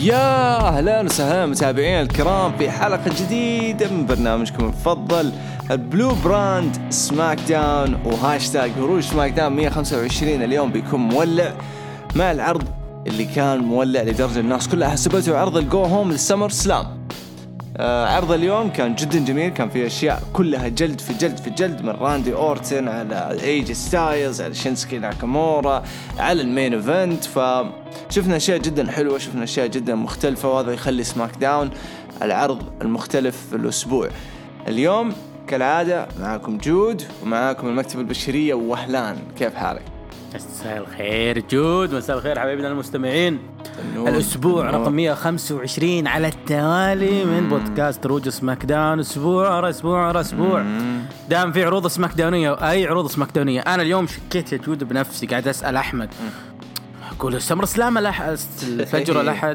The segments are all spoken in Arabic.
يا أهلا وسهلا متابعين الكرام في حلقة جديدة من برنامجكم المفضل البلو براند سماك داون، وهاشتاج هروج سماك داون 125 اليوم بيكون مولع مع العرض اللي كان مولع لدرجة الناس كلها حسبته عرض الجو هوم للسمر سلام. عرض اليوم كان جدا جميل، كان فيه أشياء كلها جلد في جلد في جلد، من راندي أورتن على ايج ستايلز على شينسكي ناكامورا على المين ايفنت. فشفنا أشياء جدا حلوة، شفنا أشياء جدا مختلفة، وهذا يخلي سماك داون العرض المختلف في الأسبوع. اليوم كالعادة معاكم جود ومعاكم المكتبة البشرية وهلان، كيف حالك؟ مساء الخير جود، مساء الخير حبايبنا المستمعين. الأسبوع رقم 125 على التوالي من بودكاست روج سماك داون، أسبوع ورا أسبوع ورا أسبوع. دام في عروض سماك داونية وأي عروض سماك داونية. أنا اليوم شكيت يا جود بنفسي، قاعد أسأل أحمد أقول السمر سلام الفجر الأحد،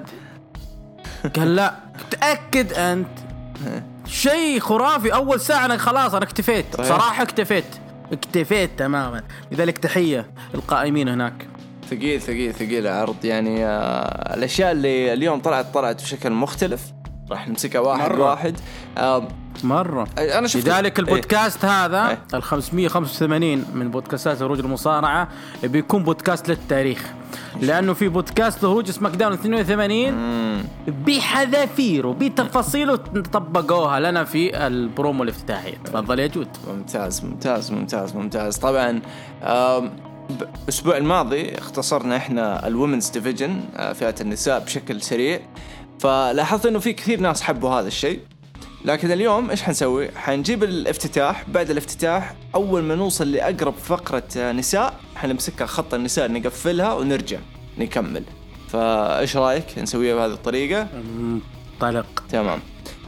قال لا تأكد أنت شيء خرافي. أول ساعة أنا خلاص أنا اكتفيت صراحة، اكتفيت تماما. لذلك تحية القائمين هناك. ثقيل العرض يعني. الأشياء اللي اليوم طلعت بشكل مختلف، راح نمسكها واحد مرة. أنا شفت لذلك البودكاست هذا 585 من بودكاستات هروج المصارعة بيكون بودكاست للتاريخ، لأنه في بودكاست هروج سماك داون 82 بحذافير وبتفاصيله طبقوها لنا في البرومو الافتتاحي. تفضل يا جود. ممتاز. طبعا الأسبوع الماضي اختصرنا احنا الومنز ديفيجن، فئة النساء، بشكل سريع، فلاحظت انه في كثير ناس حبوا هذا الشيء. لكن اليوم ايش حنسوي؟ حنجيب الافتتاح، بعد الافتتاح اول ما نوصل لاقرب فقرة نساء حنمسكها خط النساء نقفلها ونرجع نكمل. فايش رايك نسويها بهذه الطريقة؟ طلق. تمام.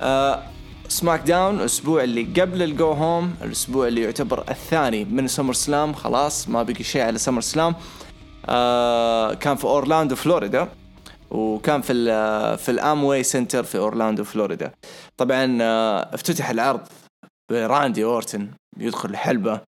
سماك داون الأسبوع اللي قبل الجو هوم، الأسبوع اللي يعتبر الثاني من سمر سلام، خلاص ما بقي شيء على سمر سلام. كان في أورلاندو فلوريدا، وكان في الأمواي سنتر في أورلاندو فلوريدا. طبعا افتتح العرض براندي أورتن يدخل الحلبة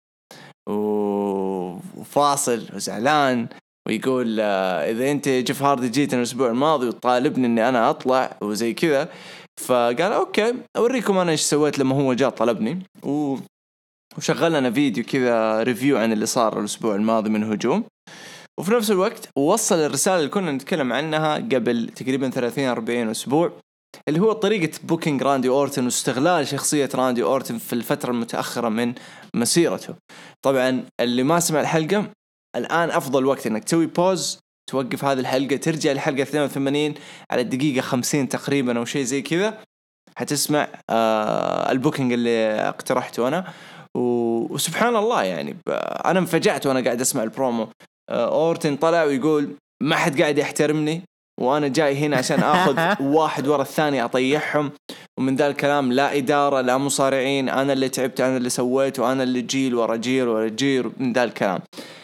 وفاصل وزعلان ويقول إذا أنت جيف هاردي جيت الأسبوع الماضي وطالبني أني أنا أطلع وزي كذا، فقال أوكي أوريكم أنا إيش سويت لما هو جاء طلبني، وشغل لنا فيديو كذا ريفيو عن اللي صار الأسبوع الماضي من هجوم. وفي نفس الوقت وصل الرسالة اللي كنا نتكلم عنها قبل تقريبا 30-40 أسبوع، اللي هو طريقة بوكينج راندي أورتن واستغلال شخصية راندي أورتن في الفترة المتأخرة من مسيرته. طبعا اللي ما سمع الحلقة، الآن أفضل وقت إنك تسوي بوز، توقف هذه الحلقة، ترجع لحلقة 82 على الدقيقة 50 تقريبا أو شيء زي كذا، حتسمع البوكينج اللي اقترحته أنا. وسبحان الله يعني أنا انفجعت وأنا قاعد أسمع البرومو. أورتن طلع ويقول ما حد قاعد يحترمني، وأنا جاي هنا عشان أخذ واحد ورا الثاني أطيحهم، ومن ذا الكلام لا إدارة لا مصارعين، أنا اللي تعبت، أنا اللي سويت، وأنا اللي جيل ورا جيل ورا جيل، من ذا الكلام.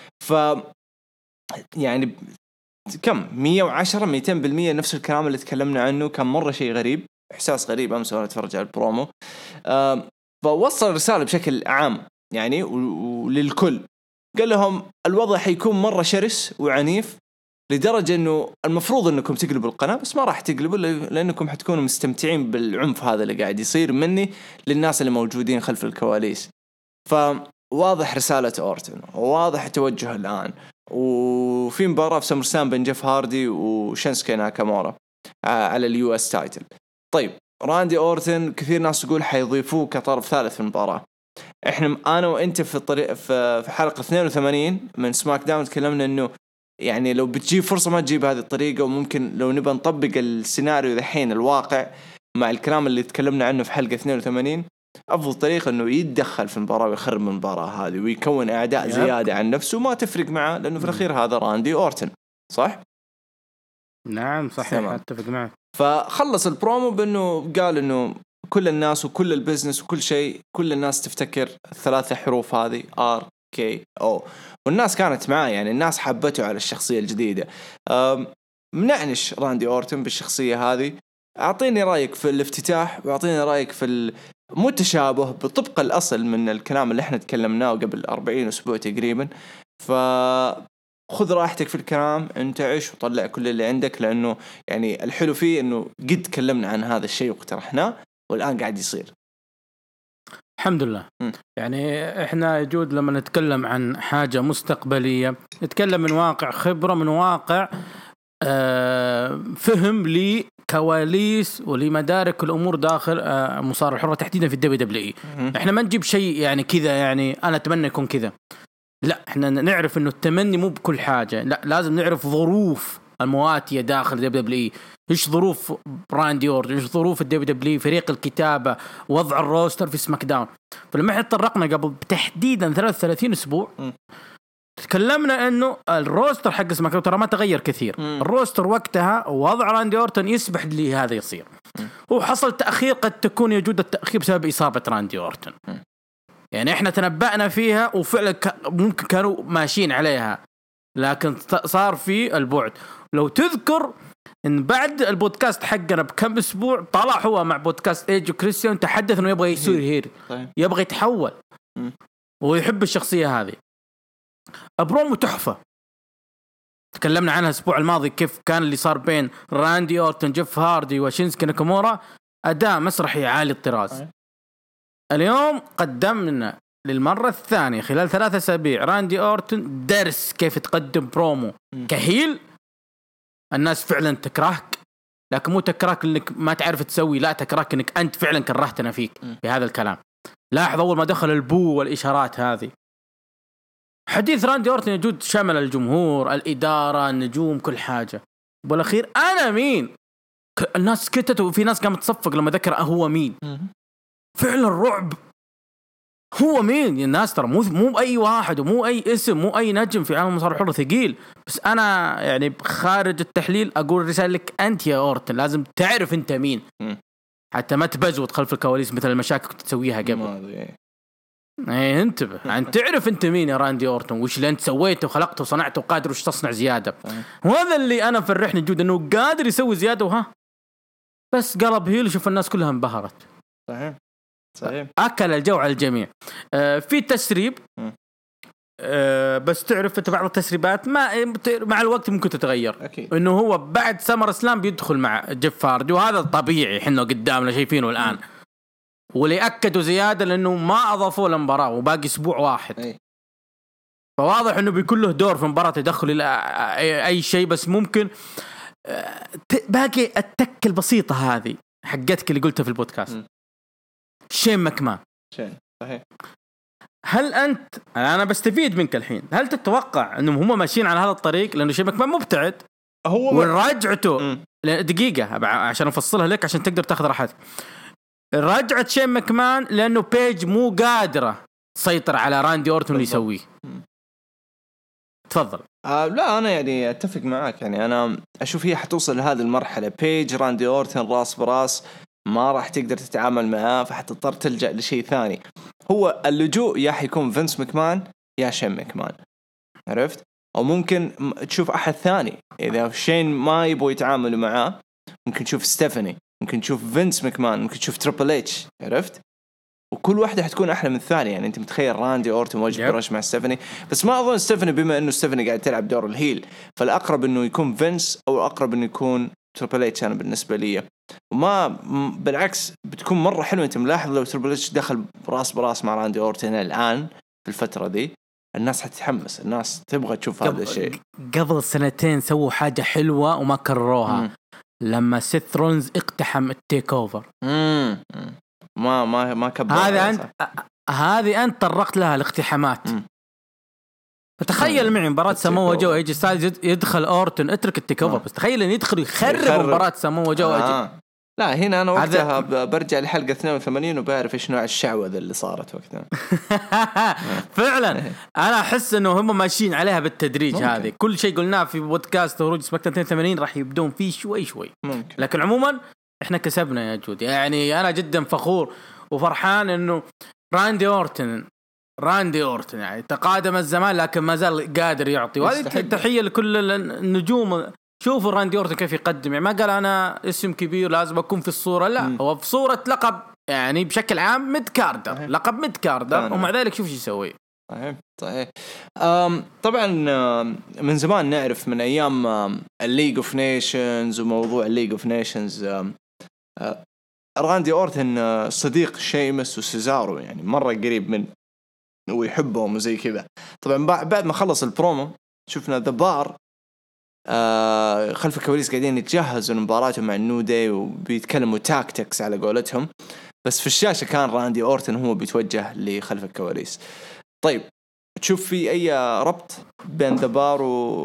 يعني كم 110-200% نفس الكلام اللي تكلمنا عنه. كان مرة شيء غريب، إحساس غريب أمس وأنا أتفرج على البرومو. فوصل رسالة بشكل عام يعني وللكل، قال لهم الوضع حيكون مرة شرس وعنيف، لدرجة أنه المفروض أنكم تقلبوا القناة، بس ما راح تقلبوا لأنكم حتكونوا مستمتعين بالعنف هذا اللي قاعد يصير مني للناس اللي موجودين خلف الكواليس. فواضح رسالة أورتن، وواضح توجه الآن. وفي مباراة في سمر سلام بين جيف هاردي وشينسكي ناكامورا على اليو اس تايتل. طيب راندي أورتن كثير ناس يقول حيضيفوه كطرف ثالث في المباراة. احنا انا وانت في الطريق في حلقة 82 من سماك داون تكلمنا انه يعني لو بتجيب فرصة ما تجيب هذه الطريقة، وممكن لو نبى نطبق السيناريو ذحين الواقع مع الكلام اللي تكلمنا عنه في حلقة 82، أفضل طريقة إنه يتدخل في المباراة ويخرب من المباراة هذه ويكون أعداء زيادة عن نفسه، ما تفرق معه لأنه في الأخير هذا راندي أورتن، صح؟ نعم صحيح، أتفق معك. فخلص البرومو بأنه قال إنه كل الناس وكل البزنس وكل شيء، كل الناس تفتكر الثلاثة حروف هذه RKO، والناس كانت معاه، يعني الناس حبته على الشخصية الجديدة. منعنش راندي أورتن بالشخصية هذه. أعطيني رأيك في الافتتاح، وأعطيني رأيك في المتشابه بطبق الأصل من الكلام اللي احنا تكلمناه قبل 40 أسبوع تقريبا. خذ راحتك في الكلام، انتعش وطلع كل اللي عندك، لأنه يعني الحلو فيه إنه قد تكلمنا عن هذا الشيء واقترحناه والآن قاعد يصير. الحمد لله. يعني احنا جود لما نتكلم عن حاجة مستقبلية نتكلم من واقع خبرة، من واقع فهم لكواليس ولمدارك الأمور داخل مصارعة الحرة تحديدا في الدبليو. احنا ما نجيب شيء يعني كذا، يعني أنا أتمنى يكون كذا، لا، احنا نعرف إنه التمني مو بكل حاجة، لا، لازم نعرف ظروف المواتية داخل دبليو، ايش ظروف راندي اورتن، ايش ظروف الدبليو، فريق الكتابة، وضع الروستر في سماك داون. فلما احنا تطرقنا قبل تحديدا 33 اسبوع تكلمنا انه الروستر حق سماك داون ترى ما تغير كثير. الروستر وقتها وضع راندي اورتن يسمح لي هذا يصير، وحصل تأخير قد تكون يوجد التأخير بسبب إصابة راندي اورتن. يعني احنا تنبأنا فيها وفعلا ممكن كانوا ماشيين عليها، لكن صار في البعد. لو تذكر ان بعد البودكاست حقنا بكم اسبوع طلع هو مع بودكاست ايج وكريستيان تحدث انه يبغى يصير هير، يبغى يتحول ويحب الشخصية هذه. برومو تحفة تكلمنا عنها الاسبوع الماضي، كيف كان اللي صار بين راندي اورتن، جيف هاردي وشينسكي ناكامورا، اداء مسرحي عالي الطراز. اليوم قدمنا للمرة الثانية خلال 3 أسابيع راندي اورتن درس كيف تقدم برومو كهيل. الناس فعلا تكرهك، لكن مو تكرهك انك ما تعرف تسوي، لا، تكرهك انك انت فعلا كرهتنا فيك بهذا الكلام. لاحظ اول ما دخل البو والاشارات هذه، حديث راندي اورتن يجود شمل الجمهور، الاداره، النجوم، كل حاجه. بالاخير انا مين؟ الناس سكتت، وفي ناس قامت تصفق لما ذكر هو مين. فعلا الرعب. هو مين يا الناس؟ ترى مو اي واحد ومو اي اسم، مو اي نجم في عالم المصارعه الحره ثقيل. بس انا يعني خارج التحليل اقول رسالة لك انت يا اورتن، لازم تعرف انت مين، حتى ما تبزوت خلف الكواليس مثل المشاكل كنت تسويها قبل. ايه، انتبه، يعني تعرف انت مين يا راندي اورتن، وش اللي انت سويته وخلقته وصنعته وقادر وش تصنع زياده. وهذا اللي انا فرحني جود، انه قادر يسوي زياده، وها بس قلب هيل. شوف الناس كلها انبهرت. صحيح. أكل الجو على الجميع. في تسريب، بس تعرف أنت بعض التسريبات مع الوقت ممكن تتغير. أكيد. إنه هو بعد سمر إسلام بيدخل مع جيف هاردي، وهذا طبيعي، إحنا قدامنا شايفينه الآن. واللي أكدوا زيادة لأنه ما أضافوا المباراة وباقي أسبوع واحد. فواضح إنه بيكون له دور في مباراة يدخل إلى أي شيء، بس ممكن باقي التك البسيطة هذه حقتك اللي قلتها في البودكاست. شين ماكمان. صحيح. هل أنا بستفيد منك الحين، هل تتوقع أنهم هم ماشيين على هذا الطريق؟ لأنه شين ماكمان مبتعد، هو ورجعته دقيقة عشان أفصلها لك عشان تقدر تاخذ راحتك. رجعت شين ماكمان لأنه بيج مو قادرة تسيطر على راندي أورتن اللي يسويه. تفضل. لا، أنا يعني أتفق معك. يعني أنا أشوف هي حتوصل لهذه المرحلة، بيج راندي أورتن راس براس، ما راح تقدر تتعامل معاه، فحتضطر تلجأ لشيء ثاني. هو اللجوء يا حيكون فينس ماكمان يا شين ماكمان، عرفت؟ أو ممكن تشوف أحد ثاني إذا شين ما يبغوا يتعاملوا معاه. ممكن تشوف ستيفاني، ممكن تشوف فينس ماكمان، ممكن تشوف تريبل اتش، عرفت؟ وكل واحدة حتكون أحلى من الثانية. يعني أنت متخيل راندي أورتن واجه برش مع ستيفاني، بس ما أظن ستيفاني، بما إنه ستيفاني قاعد تلعب دور الهيل، فالأقرب إنه يكون فينس أو الأقرب إنه يكون تريبل اتش. أنا بالنسبة لي وما بالعكس بتكون مرة حلوة. أنت ملاحظ لو تريبل اتش دخل راس براس مع راندي أورتن الآن في الفترة دي، الناس حتتحمس، الناس تبغى تشوف هذا الشيء. قبل 2 سووا حاجة حلوة وما كرروها. لما سيث رولينز اقتحم التيك اوفر، ما كبر. هذه أنت طرقت لها الاقتحامات. فتخيل معي مباراة ساموا جو ايجي ستايلز يدخل أورتن، اترك التيك اوفر، بس تخيل ان يدخل يخرب مباراة ساموا جو ايجي. لا، هنا أنا وقتها برجع لحلقة 82 وبعرف إيش نوع الشعوذة اللي صارت وقتها. فعلا أنا أحس إنه هم ماشيين عليها بالتدريج. هذه كل شيء قلناه في بودكاست هروج سماك 82 راح يبدون فيه شوي شوي ممكن. لكن عموما إحنا كسبنا يا جود. يعني أنا جدا فخور وفرحان إنه راندي أورتن يعني تقادم الزمان لكن ما زال قادر يعطي. وهذه تحية لكل النجوم. شوفوا راندي أورتن كيف يقدم، يعني ما قال أنا اسم كبير لازم أكون في الصورة، لا، هو في صورة لقب، يعني بشكل عام ميد كاردر، لقب ميد كاردر، ومع ذلك شوف شو يسوي. صحيح. طبعا من زمان نعرف من ايام الليج اوف نيشنز وموضوع الليج اوف نيشنز راندي اورتن صديق شيمس وسيزارو يعني مرة قريب من ويحبهم وزي كذا. طبعا بعد ما خلص البرومو شفنا ذا بار خلف الكواليس قاعدين يتجهزوا لمباراتهم مع النو داي وبيتكلموا تاكتكس على قولتهم، بس في الشاشة كان راندي اورتن هو بيتوجه لخلف الكواليس. طيب تشوف في اي ربط بين ذا بار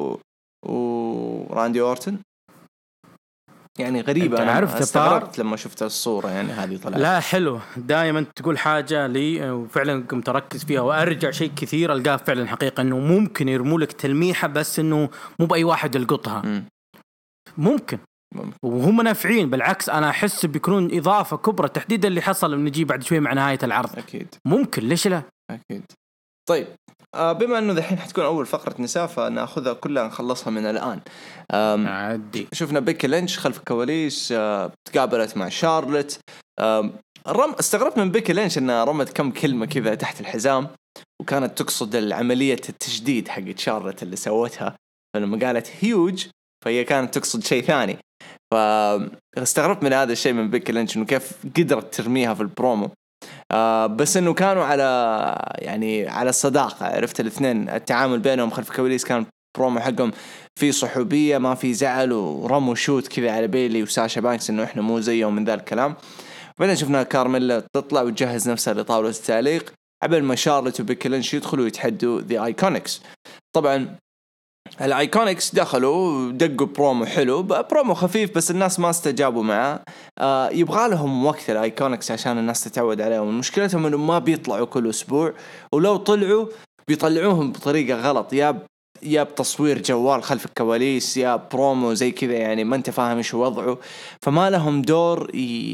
وراندي اورتن؟ يعني غريبة، أنا استغربت لما شفت الصورة يعني هذه طلعت. لا حلو، دائما تقول حاجة لي وفعلا قمت أركز فيها وأرجع شيء كثير ألقاه فعلا حقيقة إنه ممكن يرمولك تلميحة بس إنه مو بأي واحد يلقطها. ممكن وهم نافعين، بالعكس أنا أحس بيكونون إضافة كبرى تحديدا اللي حصل نجي بعد شوي مع نهاية العرض. أكيد ممكن، ليش لا؟ أكيد. طيب بما أنه ذحين حتكون أول فقرة نساء فنأخذها كلها نخلصها من الآن. عادي. شفنا بيكي لينش خلف الكواليس تقابلت مع شارلت. استغربت من بيكي لينش أنها رمت كم كلمة كذا تحت الحزام وكانت تقصد العملية التجديد حقت شارلت اللي سوتها، فلما قالت هيوج فهي كانت تقصد شيء ثاني. فاستغربت من هذا الشيء من بيكي لينش إنه كيف قدرت ترميها في البرومو. بس إنه كانوا على الصداقة، عرفت الاثنين التعامل بينهم خلف الكواليس كان برومو حقهم في صحوبية ما في زعل ورموا شوت كذا على بيلي وساشا بانكس إنه إحنا مو زيهم من ذا الكلام. بعدين شفنا كارميلا تطلع وتجهز نفسها لطاولة التعليق قبل ما شارلت وبيكي لينش يدخلوا يتحدوا ذا ايكونكس. طبعا الايكونكس دخلوا دقوا برومو حلو، برومو خفيف بس الناس ما استجابوا معه. يبغى لهم وقت الايكونكس عشان الناس تتعود عليهم. مشكلتهم انه ما بيطلعوا كل اسبوع، ولو طلعوا بيطلعوهم بطريقة غلط، يا بتصوير جوال خلف الكواليس يا برومو زي كذا يعني ما انت فاهم ايش وضعه. فما لهم دور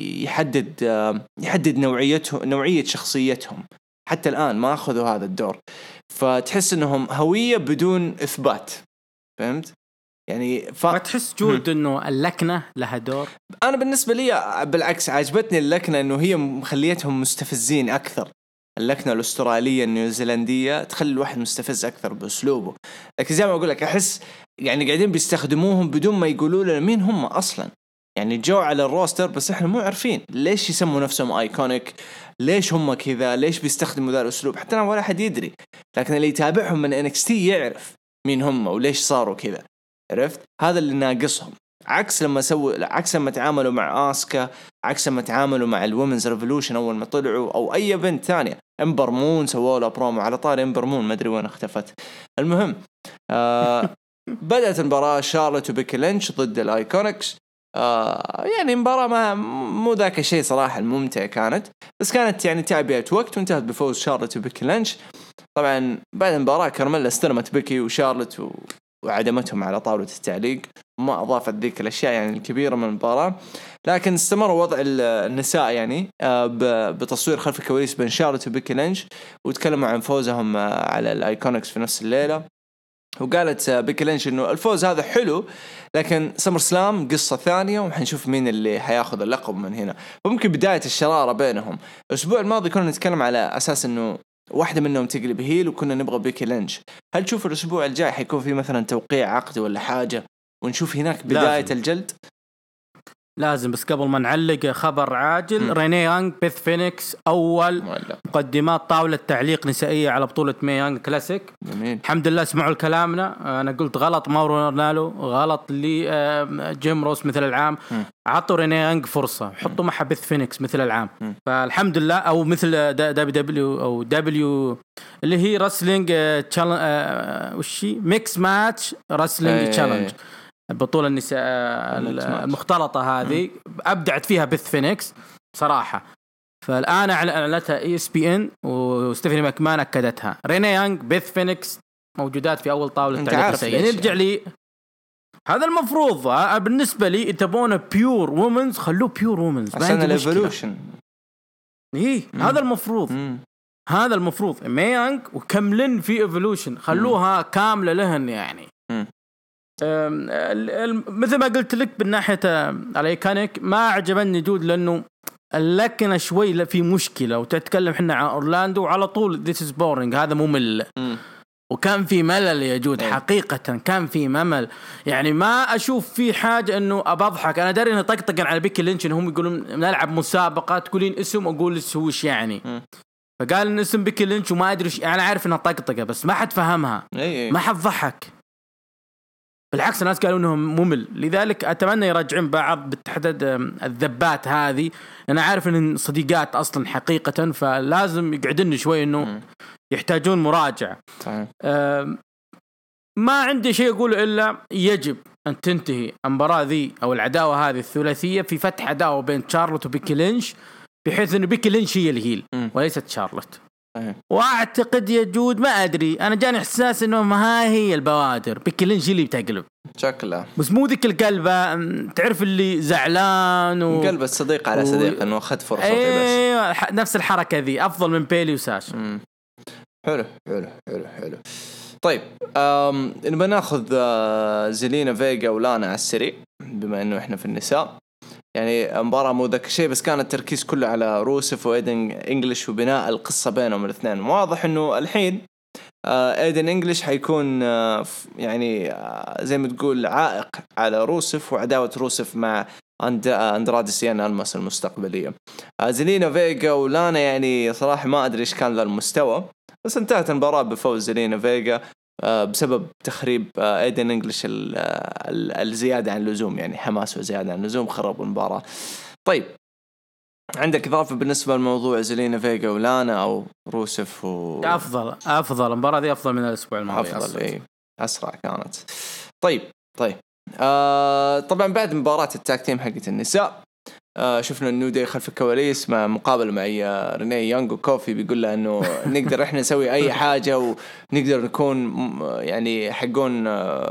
يحدد نوعية شخصيتهم. حتى الآن ما أخذوا هذا الدور، فتحس إنهم هوية بدون إثبات. فهمت؟ يعني ما تحس جود إنه اللكنة لها دور؟ أنا بالنسبة لي بالعكس عجبتني اللكنة، إنه هي مخليتهم مستفزين أكثر. اللكنة الأسترالية النيوزيلندية تخلي الواحد مستفز أكثر بأسلوبه، لكن زي ما أقول لك أحس يعني قاعدين بيستخدموهم بدون ما يقولوا لنا مين هم أصلاً. يعني جو على الروستر بس إحنا مو عارفين ليش يسموا نفسهم آيكونيك، ليش هم كذا، ليش بيستخدموا ذا الأسلوب. حتى أنا ولا أحد يدري، لكن اللي يتابعهم من NXT يعرف مين هم وليش صاروا كذا. عرفت؟ هذا اللي ناقصهم. عكس لما تعاملوا مع آسكا، عكس لما تعاملوا مع الومنز ريفولوشن أول ما طلعوا، أو أي بنت ثانية. إمبر مون سووا له برومو على طار إمبر مون ما أدري وين اختفت. المهم بدأت المباراة شارلوت وبيكي لينش ضد الآيكونكس. يعني مباراة مو ذاك الشيء صراحة الممتع كانت، بس كانت يعني تعبئة وقت وانتهت بفوز شارلوت وبيكي لينش. طبعا بعد المباراة كارميلا استلمت بيكي وشارلوت وعدمتهم على طاولة التعليق، ما أضافت ذيك الأشياء يعني الكبيرة من المباراة. لكن استمر وضع النساء يعني بتصوير خلف الكواليس بين شارلوت وبيكي لينش، وتكلموا عن فوزهم على الآيكونكس في نفس الليلة. وقالت بيكي لينش إنه الفوز هذا حلو، لكن سمر سلام قصة ثانية وحنشوف مين اللي حياخذ اللقب من هنا. وممكن بداية الشرارة بينهم. الأسبوع الماضي كنا نتكلم على أساس إنه واحدة منهم تقلب هيل وكنا نبغى بيكي لينش. هل تشوف الأسبوع الجاي حيكون في مثلا توقيع عقد ولا حاجة ونشوف هناك بداية الجلد؟ لازم. بس قبل ما نعلق خبر عاجل، ريني يانغ بيث فينيكس أول مقدمات طاولة تعليق نسائية على بطولة مي يانغ كلاسيك. جميل. الحمد لله سمعوا الكلامنا. أنا قلت غلط ماورو رونالو، غلط لي جيم روس مثل العام. عطوا ريني يانغ فرصة، حطوا معها بيث فينيكس مثل العام. فالحمد لله. أو مثل دبليو أو دبليو اللي هي رسلينج وشي ميكس ماتش رسلينج تشالنج، البطولة النساء المختلطة هذه أبدعت فيها بيث فينيكس صراحة. فالآن أعلنتها ESPN وستيفاني ماكمان أكدتها. ريني يانغ بيث فينيكس موجودات في أول طاولة تعليق. نرجع لي هذا المفروض بالنسبة لي تبونه بيور وومنز، خلوه بيور وومنز عشان الإيفولوشن. هذا المفروض. هذا المفروض مي يانغ وكملن في إيفولوشن، خلوها كاملة لهن يعني. مثل ما قلت لك بالناحية الأيكونيك ما عجبني جود، لأنه لكن شوي في مشكلة، وتتكلم حنا عن أورلاندو وعلى طول this is boring، هذا ممل. وكان في ملل يا جود، حقيقة كان في ممل. يعني ما أشوف في حاجة إنه أبضحك. أنا داري إنه طقطقا على بيكي لينش إنهم يقولون نلعب مسابقة، تقولين اسم أقول وش يعني. فقال إن اسم بيكي لينش وما أدري أنا عارف إنها طقطقة بس ما حد فهمها، ما حد ضحك. بالعكس الناس قالوا إنه ممل. لذلك أتمنى يرجعون بعض بالتحديد الذبات هذه. أنا عارف إن صديقات أصلا حقيقة، فلازم يقعدن شوي إنه يحتاجون مراجعة. ما عندي شيء أقوله إلا يجب أن تنتهي المباراة ذي أو العداوة هذه الثلاثية في فتح عداوة بين شارلوت وبيكي لينش، بحيث إنه بيكي لينش هي الهيل وليست شارلوت. واعتقد يا جود ما ادري، انا جاني احساس انه ما هي البوادر بيكي لينش اللي بتقلب شكله، بس مو ذيك القلبه تعرف اللي زعلان قلب الصديق على صديق انه اخذ فرصته. ايوه بس نفس الحركه ذي افضل من بيلي وساش. حلو حلو حلو حلو. طيب نبغى ناخذ زيلينا فيغا ولانا على السريع بما انه احنا في النساء. يعني مباراة مو ذاك الشيء، بس كان التركيز كله على روسف وإيدن إنجليش وبناء القصة بينهم الاثنين. واضح إنه الحين إيدن إنجليش حيكون يعني زي ما تقول عائق على روسف وعداوة روسف مع أندرادي سيان ألماس المستقبلية. زيلينا فيغا ولانا يعني صراحة ما أدري إيش كان ذا المستوى، بس انتهت المباراة بفوز زيلينا فيغا بسبب تخريب ايدن انجليش الزيادة عن اللزوم، يعني حماس وزيادة عن اللزوم خرب المباراة. طيب عندك إضافة بالنسبة لموضوع زيلينا فيغا ولانا أو روسف أفضل المباراة دي أفضل من الأسبوع الماضي، أفضل إيه، أسرع كانت. طيب طبعا بعد مباراة التاك تيم حقت النساء شفنا النيو داي خلف الكواليس مع مقابلة مع ريني يونغ وكوفي، بيقول له انه نقدر احنا نسوي اي حاجة ونقدر نكون يعني حقون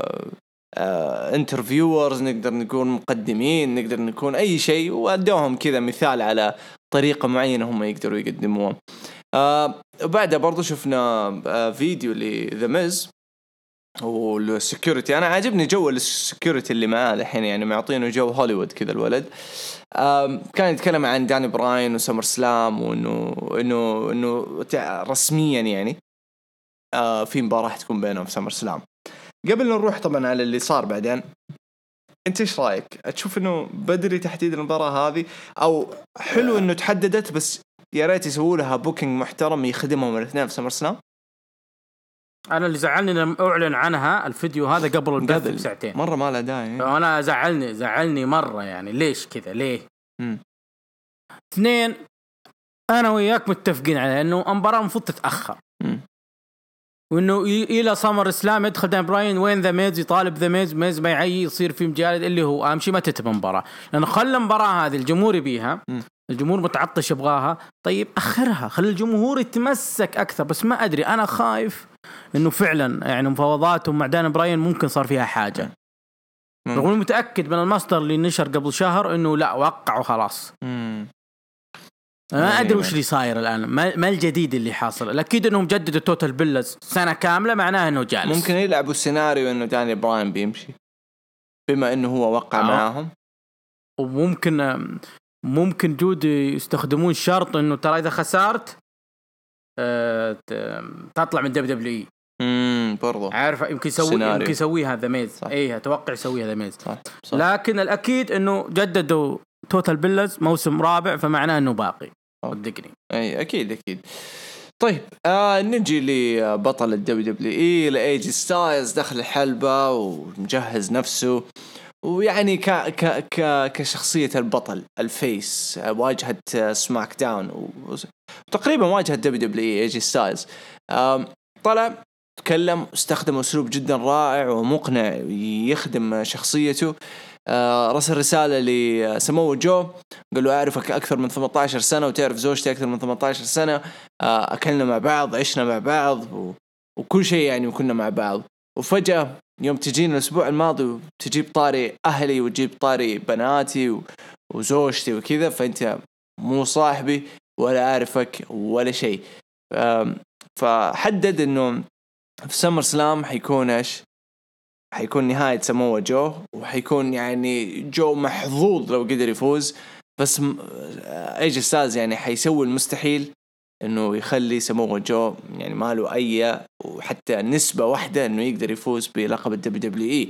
انترفيورز، نقدر نكون مقدمين، نقدر نكون اي شيء، وادوهم كذا مثال على طريقة معينة هم يقدروا يقدموها. وبعدها برضو شفنا فيديو لذا ميز والسكيورتي. انا عاجبني جو السكيورتي اللي معاه الحين، يعني معطينه جو هوليوود كذا الولد. كان يتكلم عن داني براين وسمر سلام، وانه رسميا يعني في مباراة تكون بينهم في سمر سلام. قبل نروح طبعا على اللي صار بعدين، انت ايش رايك؟ تشوف انه بدري تحديد المباراة هذه او حلو انه تحددت، بس يا ريت يسووا لها بوكينج محترم يخدمهم الاثنين في سمر سلام؟ انا اللي زعلني لما اعلن عنها الفيديو هذا قبل البث بساعتين، مره ما له داعي. انا زعلني مره، يعني ليش كذا ليه؟ اثنين، انا وياك متفقين على انه المباراه المفروض تتاخر، وانه الى سمر اسلام يدخل دان براين وين ذا ميز، يطالب ذا ميز ما يعي، يصير في مجالد اللي هو اهم شيء ما تتم المباراه، لانه خلى المباراه هذه الجمهور يبيها، الجمهور متعطش يبغاها. طيب اخرها، خلي الجمهور يتمسك اكثر. بس ما ادري، انا خايف انه فعلا يعني مفاوضاتهم مع دان براين ممكن صار فيها حاجه، رغم متاكد من المصدر اللي نشر قبل شهر انه لا وقعوا خلاص. ما ادري وش اللي صاير الان، ما الجديد اللي حاصل. الاكيد انهم جددوا توتال بيلز سنه كامله، معناه انه جالس. ممكن يلعبوا السيناريو انه داني براين بيمشي بما انه هو وقع معاهم، وممكن جود يستخدمون شرط انه ترى اذا خسرت تطلع من دبليو. برضو عارف يمكن يسوي هذا ميز. ايه اتوقع يسوي هذا ميز. صح. لكن الاكيد انه جددوا توتال بيلز موسم رابع، فمعناه انه باقي صدقني. اي اكيد. طيب نجي لبطل الدبليو لايجي ستايلز، دخل الحلبة ومجهز نفسه، ويعني كشخصية البطل الفيس، واجهة سماك داون وتقريبا واجهة دبليو ايجي ستايلز. طلع تكلم، استخدم أسلوب جدا رائع ومقنع يخدم شخصيته. رسل رسالة لسمو جو، قال له أعرفك أكثر من 18 سنة وتعرف زوجتي أكثر من 18 سنة، أكلنا مع بعض، عشنا مع بعض وكل شيء يعني، وكنا مع بعض. وفجأة يوم تجينا الأسبوع الماضي وتجيب طاري أهلي وتجيب طاري بناتي وزوجتي وكذا، فأنت مو صاحبي ولا أعرفك ولا شيء. فحدد إنه في سمر سلام حيكون إيش؟ حيكون نهاية سمو جو، وحيكون يعني جو محظوظ لو قدر يفوز بس ايج ستايلز يعني حيسوي المستحيل انه يخلي ساموا جو يعني ما له اي وحتى نسبة واحدة انه يقدر يفوز بلقب الدبليو دبليو اي.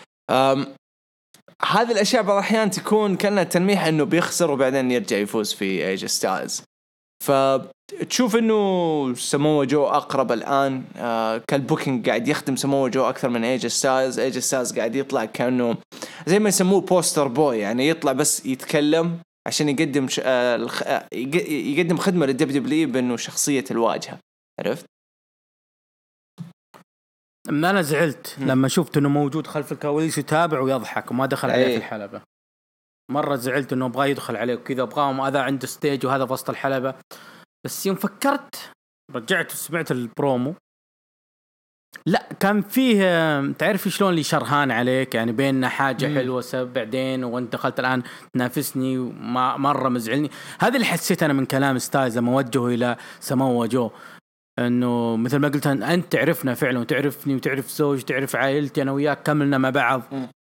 هذه الاشياء بعض الاحيان تكون كأنها تلميح انه بيخسر وبعدين يرجع يفوز في ايج ستايلز. فتشوف انه ساموا جو اقرب الان، كالبوكينج قاعد يخدم ساموا جو اكثر من ايج ستايلز. ايج ستايلز قاعد يطلع كأنه زي ما يسموه بوستر بوي، يعني يطلع بس يتكلم عشان يقدم خدمة للدبليو دبليو بأنه شخصية الواجهة. عرفت؟ أنا زعلت لما شفت أنه موجود خلف الكواليس يتابع ويضحك وما دخل عليه في الحلبة. مرة زعلت أنه أبغى يدخل عليه وكذا، أبغاهم هذا عنده ستيج وهذا في وسط الحلبة. بس يوم فكرت رجعت وسمعت البرومو، لا كان فيه تعرف شلون اللي شرهان عليك، يعني بيننا حاجة حلوة بعدين وانت دخلت الآن تنافسني وما مرة مزعلني. هذا اللي حسيت أنا من كلام ستايلز لما وجهه إلى ساموا جو، إنه مثل ما قلت أنت تعرفنا فعلا وتعرفني وتعرف زوج تعرف عائلتي أنا وياك كملنا مع بعض.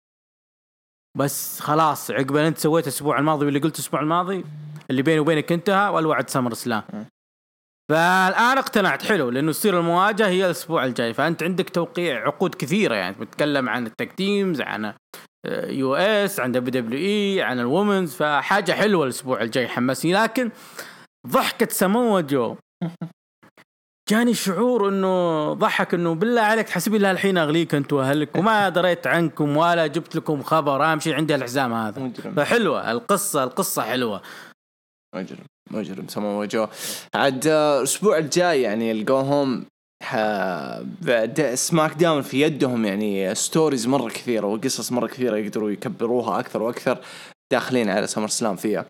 بس خلاص عقب أنت سويت الأسبوع الماضي واللي قلت الأسبوع الماضي اللي بيني وبينك انتهى والوعد سمر سلام. فالآن اقتنعت حلو لأنه يصير المواجهة هي الأسبوع الجاي، فأنت عندك توقيع عقود كثيرة، يعني بتتكلم عن التكتيمز، عن يو اس، عن دبليو دبليو اي، عن الومنز، فحاجة حلوة الأسبوع الجاي حمسني. لكن ضحكة ساموا جو جاني شعور انه ضحك انه بالله عليك حسبي الله الحين اغليك انت واهلك وما دريت عنكم ولا جبت لكم خبر، امشي عندي الحزام هذا. فحلوة القصة حلوة. مجرم ساموا جو. عاد الأسبوع الجاي يعني الجوهم سماك داون في يدهم، يعني ستوريز مرة كثيرة وقصص مرة كثيرة يقدروا يكبروها أكثر وأكثر داخلين على سمر سلام فيها.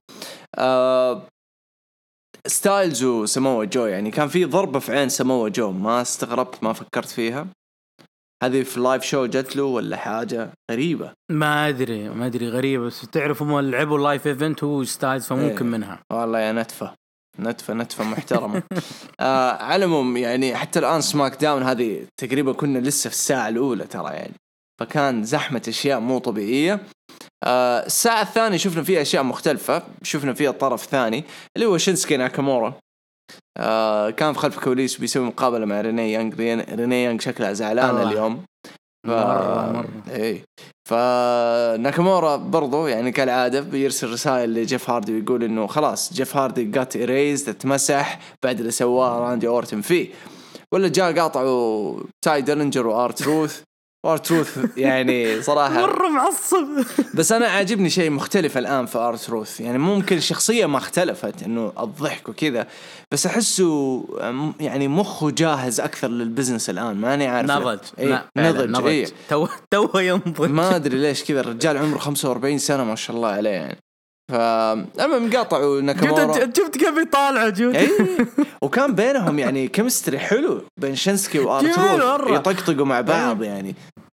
ستايلز وساموا جو يعني كان في ضربة في عين ساموا جو، ما استغربت ما فكرت فيها هذه في اللايف شو جت له ولا حاجة غريبة؟ ما أدري غريبة، بس تعرف هم لعبوا اللايف إيفنت هو ستايلز فممكن منها. والله يا نتفة محترمة. على العموم يعني حتى الآن سماك داون هذه تقريبا كنا لسه في الساعة الأولى ترى يعني، فكان زحمة أشياء مو طبيعية. الساعة الثانية شفنا فيها أشياء مختلفة، شفنا فيها طرف ثاني اللي هو شينسكي ناكامورا. كان في خلف الكواليس بيسوي مقابلة مع ريني يانغ شكلها زعلان اليوم مرة. إيه. فناكامورا برضو يعني كالعادة بيرسل رسائل لجيف هاردي ويقول إنه خلاص جيف هاردي got erased اتمسح بعد اللي سواه راندي أورتن فيه، ولا جاء قاطعوا تاي ديلينجر وآرتروث يعني صراحة مرة معصب. بس أنا عاجبني شيء مختلف الآن في آرتروث، يعني ممكن الشخصية ما اختلفت إنه الضحك وكذا، بس أحسه يعني مخه جاهز أكثر للبزنس الآن، ماني عارف نضج تو ينضج، ما أدري ليش كذا. الرجال عمره 45 سنة ما شاء الله عليه يعني. فأما مقاطعوا ناكامورا شفت كيف يطالع جود. وكان بينهم يعني كيمستري حلو بين شينسكي وآرتروث يطقطقوا مع بعض يعني.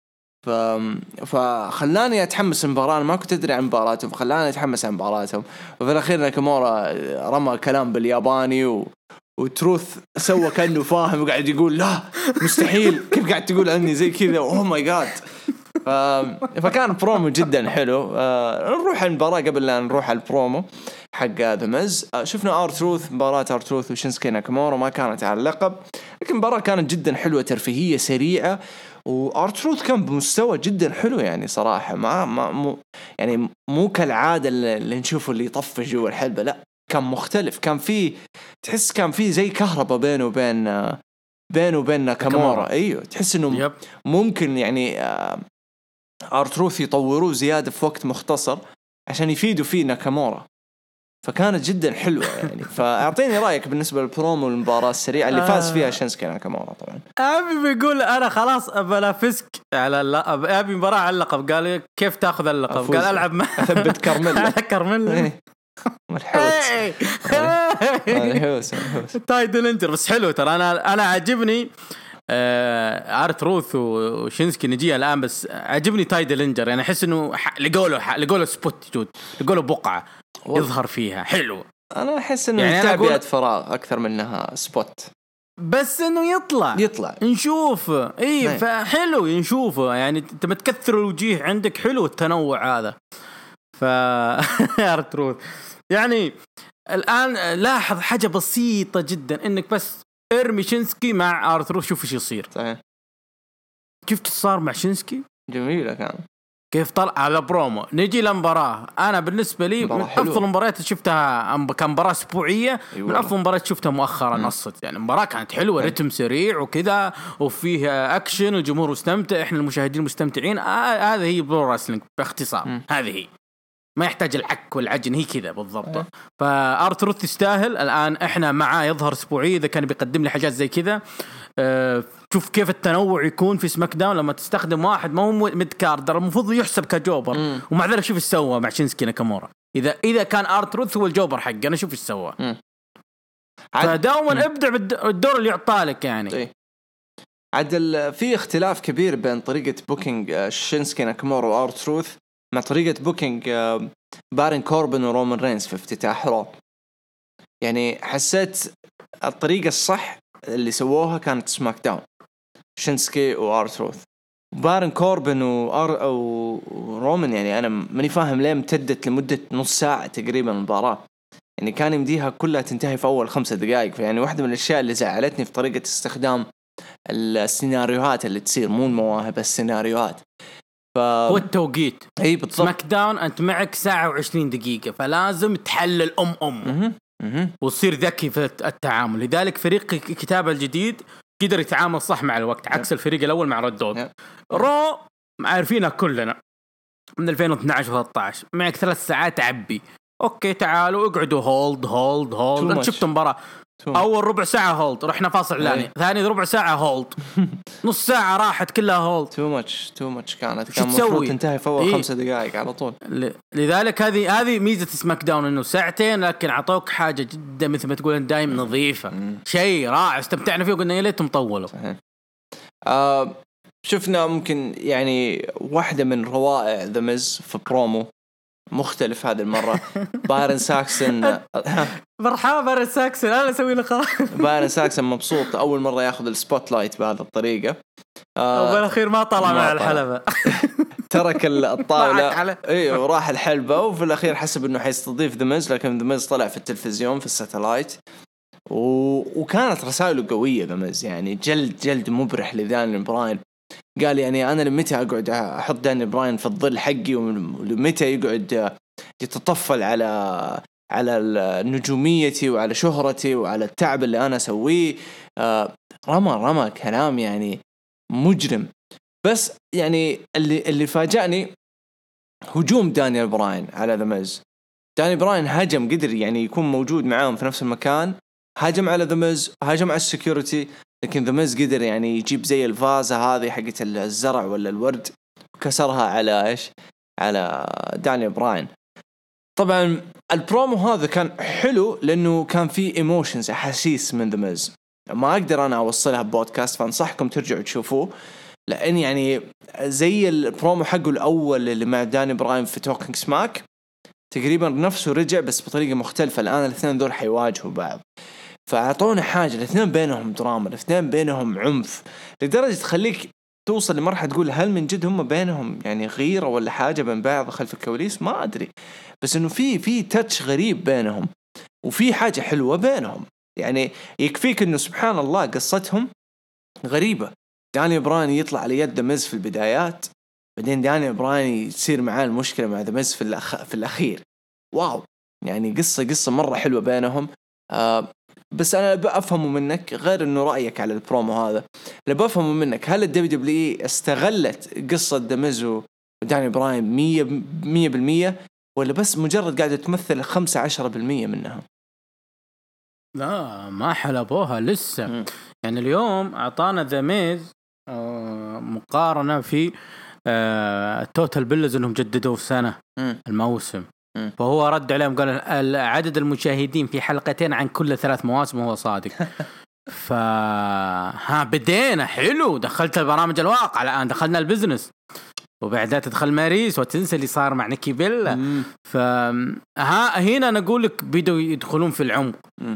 فخلاني أتحمس المباراة، ما كنت أدري عن مباراتهم فخلاني أتحمس عن مباراتهم. وفي الأخير ناكامورا رمى كلام بالياباني وتروث سوى كأنه فاهم وقاعد يقول لا مستحيل كيف قاعد تقول عني زي كذا أوه ماي جاد. فكان برومو جدا حلو. نروح المباراة قبل لا نروح البرومو حق ذا مز. شفنا آرتروث، مباراة آرتروث وشينسكي ناكامورا ما كانت على اللقب، لكن المباراة كانت جدا حلوة ترفيهية سريعة، وآرتروث كان بمستوى جدا حلو يعني صراحة. يعني مو كالعادة اللي نشوفه اللي يطفش جوا الحلبة، لا كان مختلف، كان فيه تحس كان فيه زي كهرباء بينه وبين ناكامورا. ايوه تحس انه ممكن يعني آرتروث يطوروه زيادة في وقت مختصر عشان يفيدوا فيه ناكامورا، فكانت جدا حلوة يعني. فأعطيني رأيك بالنسبة للبرومو المباراة السريعة اللي فاز فيها شينسكي ناكامورا. طبعا أبي بيقول أنا خلاص أبنافسك على اللقب، أبي مباراة على اللقب. قال كيف تأخذ اللقب؟ قال ألعب مع أثبت كارميلا الحوس تاي ديلينجر. بس حلو ترى، أنا عجبني آرتروث وشينسكي نجيه الآن، بس عجبني تاي ديلينجر يعني. أحس إنه لقوله سبوت جود، لقوله بقعة يظهر فيها حلو. أنا أحس إنه يعني تعبئة فراغ أكثر منها سبوت، بس إنه يطلع نشوف إيه فحلو نشوفه يعني. أنت متكثر الوجيه عندك، حلو التنوع هذا. ارتروث يعني الان لاحظ حاجه بسيطه جدا، انك بس ارمي شينسكي مع ارتروث شوف ايش يصير. صحيح. شفت صار مع شينسكي جميله كان كيف طلع على برومو. نجي لمباراه، انا بالنسبه لي من افضل مباريات شفتها كان مباراه اسبوعيه. من افضل مباريات شفتها مؤخرا نصت يعني. المباراه كانت حلوه، رتم سريع وكذا وفيها اكشن، الجمهور مستمتع، احنا المشاهدين مستمتعين. هذه هي برو راسلينج باختصار. هذه هي، ما يحتاج العك والعجن، هي كذا بالضبط. فارتروث يستاهل. الان احنا معاه يظهر اسبوعي، اذا كان بيقدم لي حاجات زي كذا. شوف كيف التنوع يكون في سماك داون لما تستخدم واحد ما هو ميد كاردر، المفروض يحسب كجوبر. ومع ذلك شوف ايش سوى مع شينسكي ناكامورا. اذا كان ارتروث هو الجوبر حقه، انا شوف ايش سوى. فداوما ابدع بالدور اللي يعطالك يعني. عدل في اختلاف كبير بين طريقة بوكينج شينسكي ناكامورا وارتروث مع طريقة بوكينج بارن كوربن ورومان رينز في افتتاح رو. يعني حسيت الطريقة الصح اللي سووها كانت سماك داون شينسكي وارتروث. بارن كوربن ورومان يعني أنا ماني فاهم ليه امتدت لمدة نص ساعة تقريبا المباراة. يعني كان يمديها كلها تنتهي في أول 5 دقائق. فيعني واحدة من الأشياء اللي زعلتني في طريقة استخدام السيناريوهات اللي تصير، مو المواهب، السيناريوهات. هو التوقيت. اي بالضبط. سماك داون انت معك ساعة و20 دقيقة، فلازم تحلل وتصير ذكي في التعامل. لذلك فريق كتابة الجديد قدر يتعامل صح مع الوقت، عكس الفريق الأول مع ريد. رو عارفينها كلنا من 2012 و13، معك 3 ساعات تعبي. اوكي تعالوا اقعدوا هولد. انت شفت مباراة اول ربع ساعه هولد، رحنا فاصل اعلاني، ثاني ربع ساعه هولد، نص ساعه راحت كلها هولد. تو ماتش كان المفروض تنتهي في اول 5 دقائق على طول. لذلك هذه ميزه سماك داون، انه ساعتين لكن عطوك حاجه جدا مثل ما تقول دايم نظيفه. شيء رائع استمتعنا فيه وقلنا يا ليت مطولوا. شفنا ممكن يعني واحده من روائع ذا ميز في برومو مختلف هذه المرة. بايرن ساكسون مرحبا بايرن ساكسون، أنا أسوي لقاء. بايرن ساكسون مبسوط أول مرة يأخذ السبوت لايت بهذه الطريقة. وبالأخير ما طلع مع الحلبة. ترك الطاولة ايوه وراح الحلبة، وفي الأخير حسب إنه حيستضيف ذا ميز، لكن ذا ميز طلع في التلفزيون في الساتلايت. وكانت رسائله قوية ذا ميز، يعني جلد مبرح لداني براين. قال يعني أنا لمتى أقعد أحط داني براين في الظل حقي، ولمتى يقعد يتطفل على نجوميتي وعلى شهرتي وعلى التعب اللي أنا أسويه. رمى كلام يعني مجرم. بس يعني اللي فاجأني هجوم دانيال براين على ذا ميز. داني براين هاجم، قدر يعني يكون موجود معاهم في نفس المكان، هاجم على ذا ميز، هاجم على السكيورتي، لكن ذا ميز قدر يعني يجيب زي الفازة هذه حقت الزرع ولا الورد وكسرها على إيش، على دانيال براين. طبعا البرومو هذا كان حلو لأنه كان فيه ايموشنز، أحاسيس من ذا ميز ما أقدر أنا أوصلها ببودكاست، فأنصحكم ترجعوا تشوفوه. لأن يعني زي البرومو حقه الأول اللي مع داني براين في توكينج سماك تقريبا نفسه رجع بس بطريقة مختلفة. الآن الاثنين دول حيواجهوا بعض، فأعطونا حاجة الاثنين بينهم دراما، الاثنين بينهم عنف، لدرجة تخليك توصل لمرحلة تقول هل من جد هم بينهم يعني غيرة ولا حاجة بين بعض خلف الكواليس، ما أدري. بس إنه في تاتش غريب بينهم وفي حاجة حلوة بينهم. يعني يكفيك إنه سبحان الله قصتهم غريبة. داني براين يطلع على يد دمز في البدايات، بعدين داني براين يصير معاه المشكلة مع دمز في الأخير. واو، يعني قصة مرة حلوة بينهم. بس أنا بفهمه منك، غير إنه رأيك على البرومو هذا، اللي بفهمه منك هل الDWE استغلت قصة دمز وداني براين 100% ولا بس مجرد قاعدة تمثل 15% منها؟ لا ما حلبوها لسه. يعني اليوم أعطانا ذا ميز مقارنة في التوتال بيلز إنهم جددوا في سنة الموسم. فهو رد عليهم قال عدد المشاهدين في حلقتين عن كل 3 مواسم، وهو صادق. بدينا حلو، دخلت البرامج الواقع، الآن دخلنا البزنس، وبعدها تدخل ماريس وتنسى اللي صار مع نيكي بيلا. هنا أنا أقول لك بدوا يدخلون في العمق،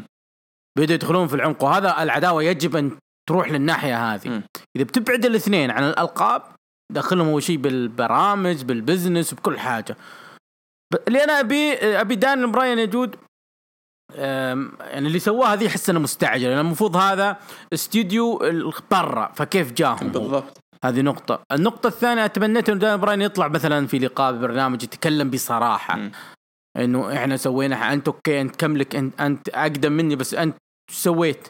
وهذا العداوة يجب أن تروح للناحية هذه. إذا بتبعد الاثنين عن الألقاب، دخلهم هو شيء بالبرامج بالبزنس بكل حاجة. اللي انا ابي دانيال براين يا جود، يعني اللي سواه هذه حس انه مستعجل، يعني المفروض هذا استوديو برا، فكيف جاهم بالضبط. هذه نقطة. النقطة الثانية تمنيت إنه دانيال براين يطلع مثلا في لقاء برنامج يتكلم بصراحة إنه إحنا سوينا، أنت أوكي، أنت كملك، أنت أقدم مني، بس أنت سويت.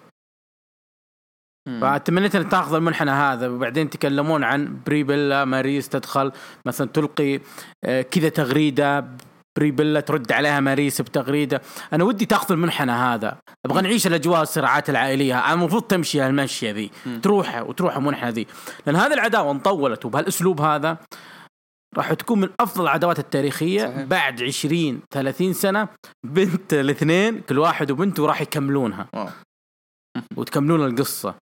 فتمنيت أن تأخذ المنحنى هذا، وبعدين تكلمون عن بريبيلا ماريس تدخل مثلا تلقي كذا تغريدة، بريبيلا ترد عليها ماريس بتغريدة. أنا ودي تأخذ المنحنى هذا، أبغى نعيش الأجواء الصراعات العائلية. المفروض تمشي هالمشية ذي، تروح المنحنى ذي، لأن هذه العداوة انطولت وبهالأسلوب هذا راح تكون من أفضل العداوات التاريخية. صحيح. بعد 20-30 سنة بنت الاثنين كل واحد وبنته راح يكملونها وتكملون القصة.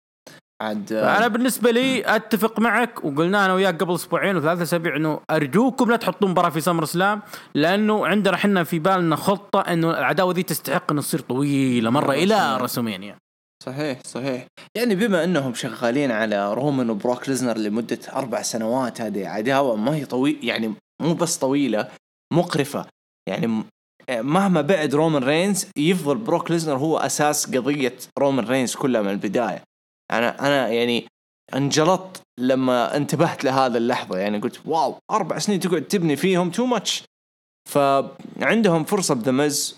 أنا بالنسبة لي أتفق معك، وقلنا أنا وياك قبل أسبوعين و3 أسابيع إنه أرجوكم لا تحطون مباراة في سمر سلام، لأنه عندنا حنا في بالنا خطة إنه العداوة دي تستحق إنه تصير طويلة مرة إلى رسومينيا. صحيح. يعني بما أنهم شغالين على رومان وبروك ليزنر لمدة 4 سنوات، هذه عداوة ما هي طويلة، يعني مو بس طويلة، مقرفة. يعني مهما بعد رومان رينز يفضل بروك ليزنر هو أساس قضية رومان رينز كلها من البداية. أنا يعني انجلطت لما انتبهت لهذا اللحظة، يعني قلت واو 4 سنين تقعد تبني فيهم تو ماتش. فعندهم فرصة بذا مز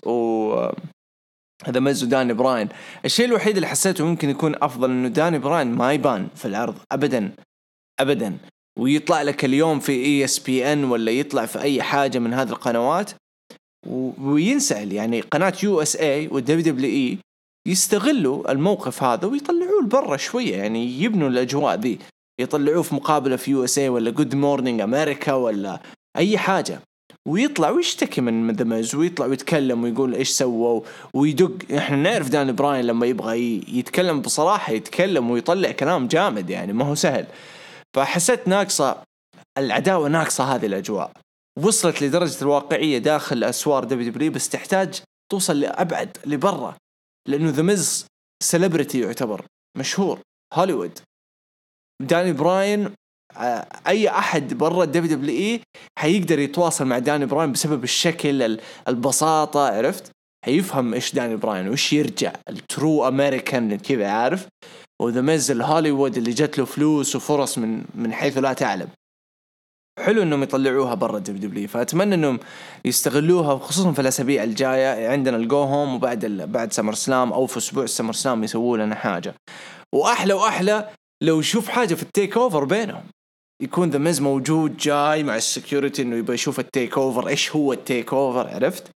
هذا مز وداني براين. الشيء الوحيد اللي حسيته ممكن يكون أفضل إنه داني براين ما يبان في العرض أبدا ويطلع لك اليوم في ESPN ولا يطلع في أي حاجة من هذه القنوات وينسأل. يعني قناة USA والWWE يستغلوا الموقف هذا ويطلعوه لبرا شوية، يعني يبنوا الأجواء ذي، يطلعوه في مقابلة في USA ولا Good Morning America ولا أي حاجة، ويطلع ويشتكي من ذا مز، ويطلع ويتكلم ويقول إيش سووا ويدق. إحنا نعرف داني براين لما يبغى يتكلم بصراحة يتكلم ويطلع كلام جامد، يعني ما هو سهل. فحسيت ناقصة العداوة، ناقصة هذه الأجواء. وصلت لدرجة الواقعية داخل أسوار WWE، بس تحتاج توصل لأبعد لبرا، لأنه ذا مز سيلبرتي، يعتبر مشهور هوليوود. داني براين أي أحد برا WWE حيقدر يتواصل مع داني براين بسبب الشكل، البساطة، عرفت؟ حيفهم إيش داني براين وإيش يرجع الترو أمريكان كذا، عارف؟ وذا مز الهوليوود اللي جت له فلوس وفرص من حيث لا تعلم. حلو انهم يطلعوها برا WWE، فاتمنى انهم يستغلوها، خصوصا في الاسابيع الجايه. عندنا الجو هوم، وبعد بعد سمر سلام او في اسبوع السمر سلام يسووا لنا حاجه. واحلى لو يشوف حاجه في التيك اوفر بينهم، يكون ذا ميز موجود جاي مع السكيورتي انه يبغى يشوف التيك اوفر، ايش هو التيك اوفر، عرفت؟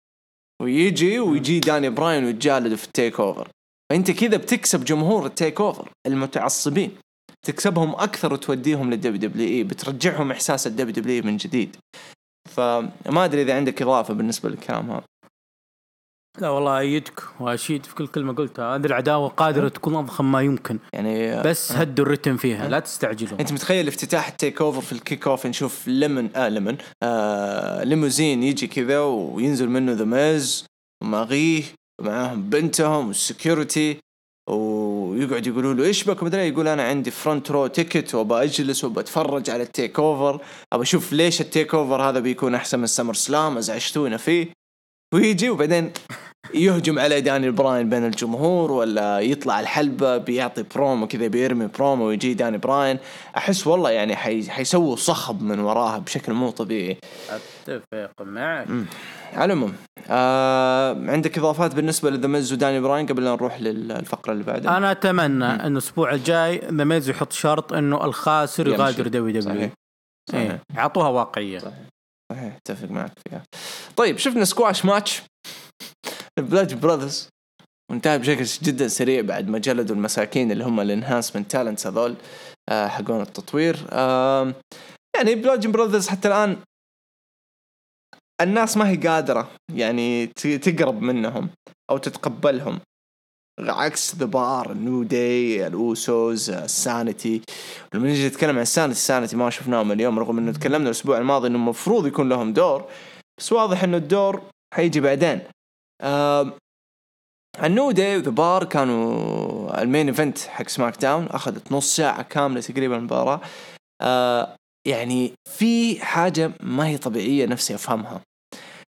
ويجي داني براين ويتجالد في التيك اوفر. فانت كذا بتكسب جمهور التيك اوفر المتعصبين، تكسبهم أكثر وتوديهم للWWE، بترجعهم إحساس الWWE من جديد. فما أدري إذا عندك إضافة بالنسبة للكلام هذا. لا والله أيدك وأشيد في كل كلمة قلتها. هذه العداوة قادرة تكون أضخم ما يمكن، يعني بس هدوا الرتم فيها، لا تستعجلوا. أنت متخيل افتتاح التيك أوفر في الكيك أوف نشوف ليموزين يجي كذا وينزل منه ذا ميز وماغيه ومعاهم بنتهم والسكيورتي، ويقعد يقولوا له إيش بك مدري، يقول أنا عندي فرونت رو تيكت وأبى أجلس وبتفرج على التيك أوفر، أبى أشوف ليش التيك أوفر هذا بيكون أحسن من سمر سلام، أزعجتونا فيه. ويجي وبعدين يهجم على داني براين بين الجمهور، ولا يطلع الحلبة بيعطي برومو كذا، بيرمي برومو ويجي داني براين. أحس والله يعني حيسووا صخب من وراها بشكل مو طبيعي. أتفق معك. على العموم عندك إضافات بالنسبة لذا ميز وداني براين قبل أن نروح للفقرة اللي بعدها؟ أنا أتمنى أنه الأسبوع الجاي ذا ميز يحط شرط أنه الخاسر يغادر WWE. صحيح. يعطوها واقعية. صحيح اتفق معك فيها. طيب شفنا سكواش ماتش بلاد براذرز وانتهى بشكل جدا سريع بعد ما جلدوا المساكين اللي هم الانهانسمنت تالنتس هذول حقون التطوير. يعني بلاد براذرز حتى الآن الناس ما هي قادرة يعني تقرب منهم أو تتقبلهم، عكس ذا بار، النيو داي، الأوسوس، السانيتي. لما نيجي نتكلم عن السانيتي ما شفناهم اليوم، رغم أنه تكلمنا الأسبوع الماضي أنه مفروض يكون لهم دور، بس واضح أنه الدور حيجي بعدين. النيو داي وذا بار كانوا المين إيفنت حق سماك داون، أخذت نص ساعة كاملة تقريبا المباراة. يعني في حاجة ما هي طبيعية نفسي أفهمها.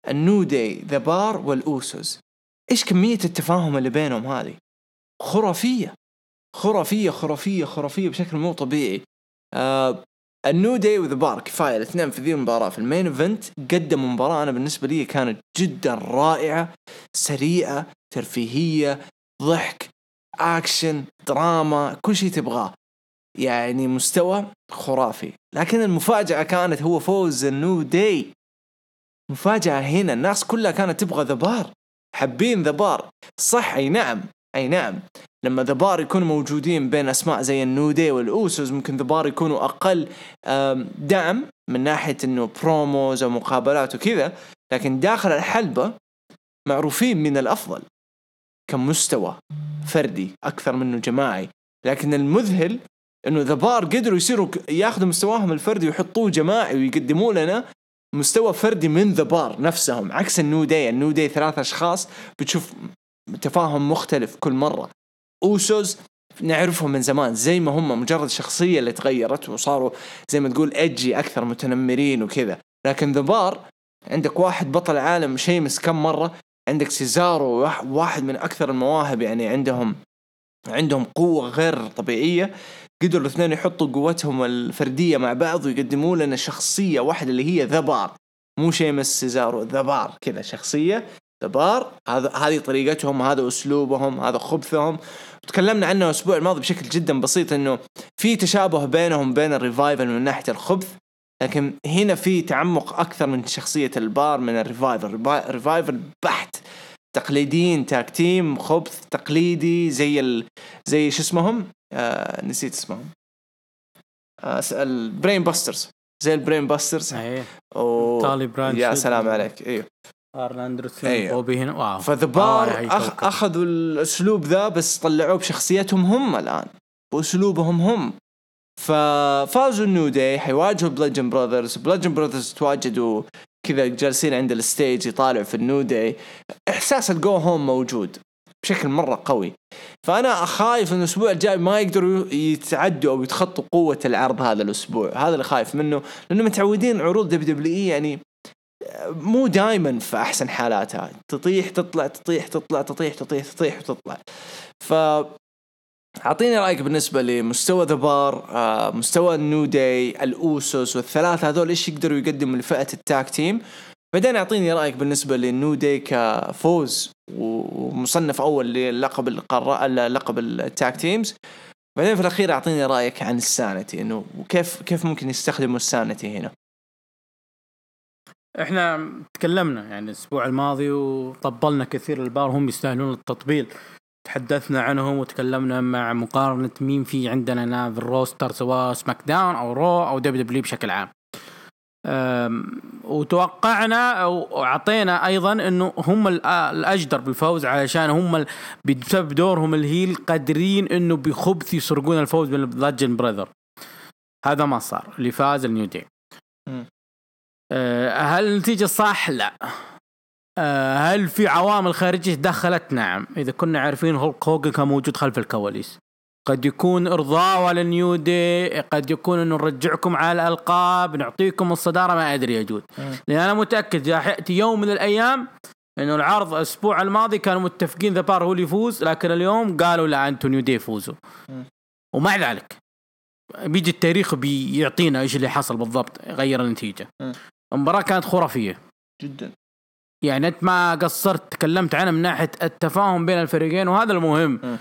النيو داي ذا بار والأوسوس، إيش كمية التفاهم اللي بينهم هذه خرافية خرافية خرافية خرافية بشكل مو طبيعي. النيو داي وذا بار كفاية الاثنين في ذي المباراة في المين إيفنت قدموا مباراة أنا بالنسبة لي كانت جدا رائعة، سريعة، ترفيهية، ضحك، أكشن، دراما، كل شيء تبغاه، يعني مستوى خرافي. لكن المفاجأة كانت هو فوز النيو داي. مفاجأة هنا، الناس كلها كانت تبغى ذا بار، حابين ذا بار صح. أي نعم لما ذا بار يكونوا موجودين بين أسماء زي النيو داي والأوسوس ممكن ذا بار يكونوا أقل دعم من ناحية إنه بروموز أو مقابلات وكذا، لكن داخل الحلبة معروفين من الأفضل كمستوى فردي أكثر منه جماعي. لكن المذهل إنه ذا بار قدروا يصيروا ياخذوا مستواهم الفردي ويحطوه جماعي ويقدموا لنا مستوى فردي من ذا بار نفسهم، عكس النيو داي 3 أشخاص بتشوف تفاهم مختلف كل مرة. أوسوس نعرفهم من زمان زي ما هم، مجرد شخصية اللي تغيرت وصاروا زي ما تقول إدجي أكثر، متنمرين وكذا. لكن ذا بار عندك واحد بطل عالم شيمس كم مرة، عندك سيزارو واحد من أكثر المواهب، يعني عندهم قوة غير طبيعية. قدروا الاثنين يحطوا قوتهم الفردية مع بعض ويقدموا لنا شخصية واحدة اللي هي ذا بار، مو شيمس سيزارو، ذا بار كذا شخصية ذا بار. هذه طريقتهم، هذا أسلوبهم، هذا خبثهم. تكلمنا عنه الأسبوع الماضي بشكل جدا بسيط إنه في تشابه بينهم بين الريفايفل من ناحية الخبث، لكن هنا في تعمق أكثر من شخصية البار من الريفايفل بحت، تقليديين، تاكتيم، خبث تقليدي زي شو اسمهم، نسيت اسمهم، البرين باسترز، زي البرين باسترز. تالي برانش، يا سلام عليك. ايوه ارن اندرسون، بوبي هنا. واو. فذبار اخذوا الاسلوب ذا بس طلعوه بشخصيتهم هم الان باسلوبهم هم. ففازوا النيو داي، حيواجهوا بلادجن براذرز تواجدوا كذا جالسين عند الستيج يطالعوا في النيو داي. احساس الجو هوم موجود بشكل مرة قوي. فأنا أخايف أن الأسبوع الجاي ما يقدروا يتعدوا أو يتخطوا قوة العرض هذا الأسبوع، هذا اللي خايف منه، لأنه متعودين عروض WWE يعني مو دائما في أحسن حالاتها، تطيح تطلع تطيح تطلع تطيح تطيح تطيح وتطلع. أعطيني رأيك بالنسبة لمستوى ذا بار، مستوى النيو داي، الأوسوس والثلاثة هذول إيش يقدروا يقدموا لفئة التاك تيم. بعدين أعطيني رأيك بالنسبة للنيو داي كفوز ومصنف أول للقب لقب التاك تيمز. بعدين في الأخير أعطيني رأيك عن السانتي، إنه كيف ممكن يستخدموا السانتي هنا. إحنا تكلمنا يعني الأسبوع الماضي وطبلنا كثير البار، هم يستاهلون التطبيل. تحدثنا عنهم وتكلمنا مع مقارنة مين في عندنا هنا في الروستر سواء سماك داون أو رو أو دبليو بشكل عام. وتوقعنا أو عطينا أيضا إنه هم الأجدر بالفوز، علشان هم بسبب دورهم الهيل قادرين إنه بخبث يسرقون الفوز من بلادجن براذر. هذا ما صار، اللي فاز النيو داي. هل النتيجة صح؟ لا. هل في عوامل خارجية دخلت؟ نعم. إذا كنا عارفين هولك هوجن كان موجود خلف الكواليس، قد يكون إرضاء على النيو داي، قد يكون إنه نرجعكم على الألقاب، نعطيكم الصدارة، ما أدري يجود. لأن أنا متأكد يأتي يوم من الأيام إنه العرض الأسبوع الماضي كانوا متفقين ذا بار هو اللي يفوز، لكن اليوم قالوا لا أنتوا نيو داي فوزوا. ومع ذلك بيجي التاريخ بيعطينا إيش اللي حصل بالضبط، غير النتيجة. المباراة كانت خرافية جدا، يعني أنت ما قصرت، تكلمت عنها من ناحية التفاهم بين الفريقين، وهذا المهم.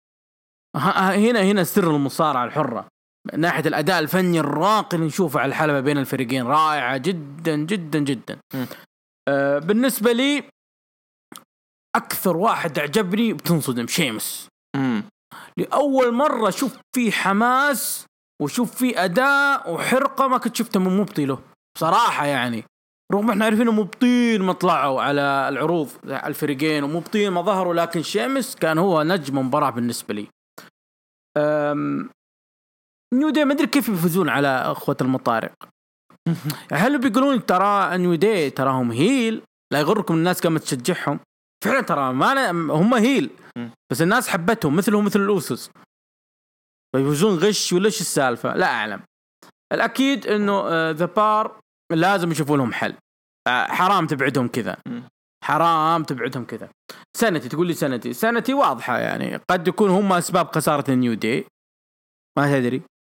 هنا سر المصارعة الحرة، من ناحية الأداء الفني الراقي اللي نشوفه على الحلبة بين الفريقين، رائعة جدا جدا جدا. بالنسبة لي أكثر واحد أعجبني بتنصدم شيمس. لأول مرة شوف فيه حماس وشوف فيه أداء وحرقة ما كنت شفته من مبطله بصراحة. يعني رغم احنا عارفين مبطين ما طلعوا على العروض الفريقين ومبطين ما ظهروا، لكن شيمس كان هو نجم مباراة بالنسبة لي. نيو داي ما أدري كيف يفوزون على أخوة المطارق. هل بيقولون ترى نيو داي تراهم هيل؟ لا يغركم الناس كانت تشجعهم فعلا، ترى ما هم هيل بس الناس حبتهم مثلهم مثل الأوسوس. بيفوزون غش ولا إيش السالفة؟ لا أعلم. الأكيد إنه ذا بار لازم يشوفوا لهم حل. حرام تبعدهم كذا، حرام تبعدهم كذا. سنتي تقول لي سنتي واضحة يعني، قد يكون هم أسباب خسارة النيو داي، ما تدري،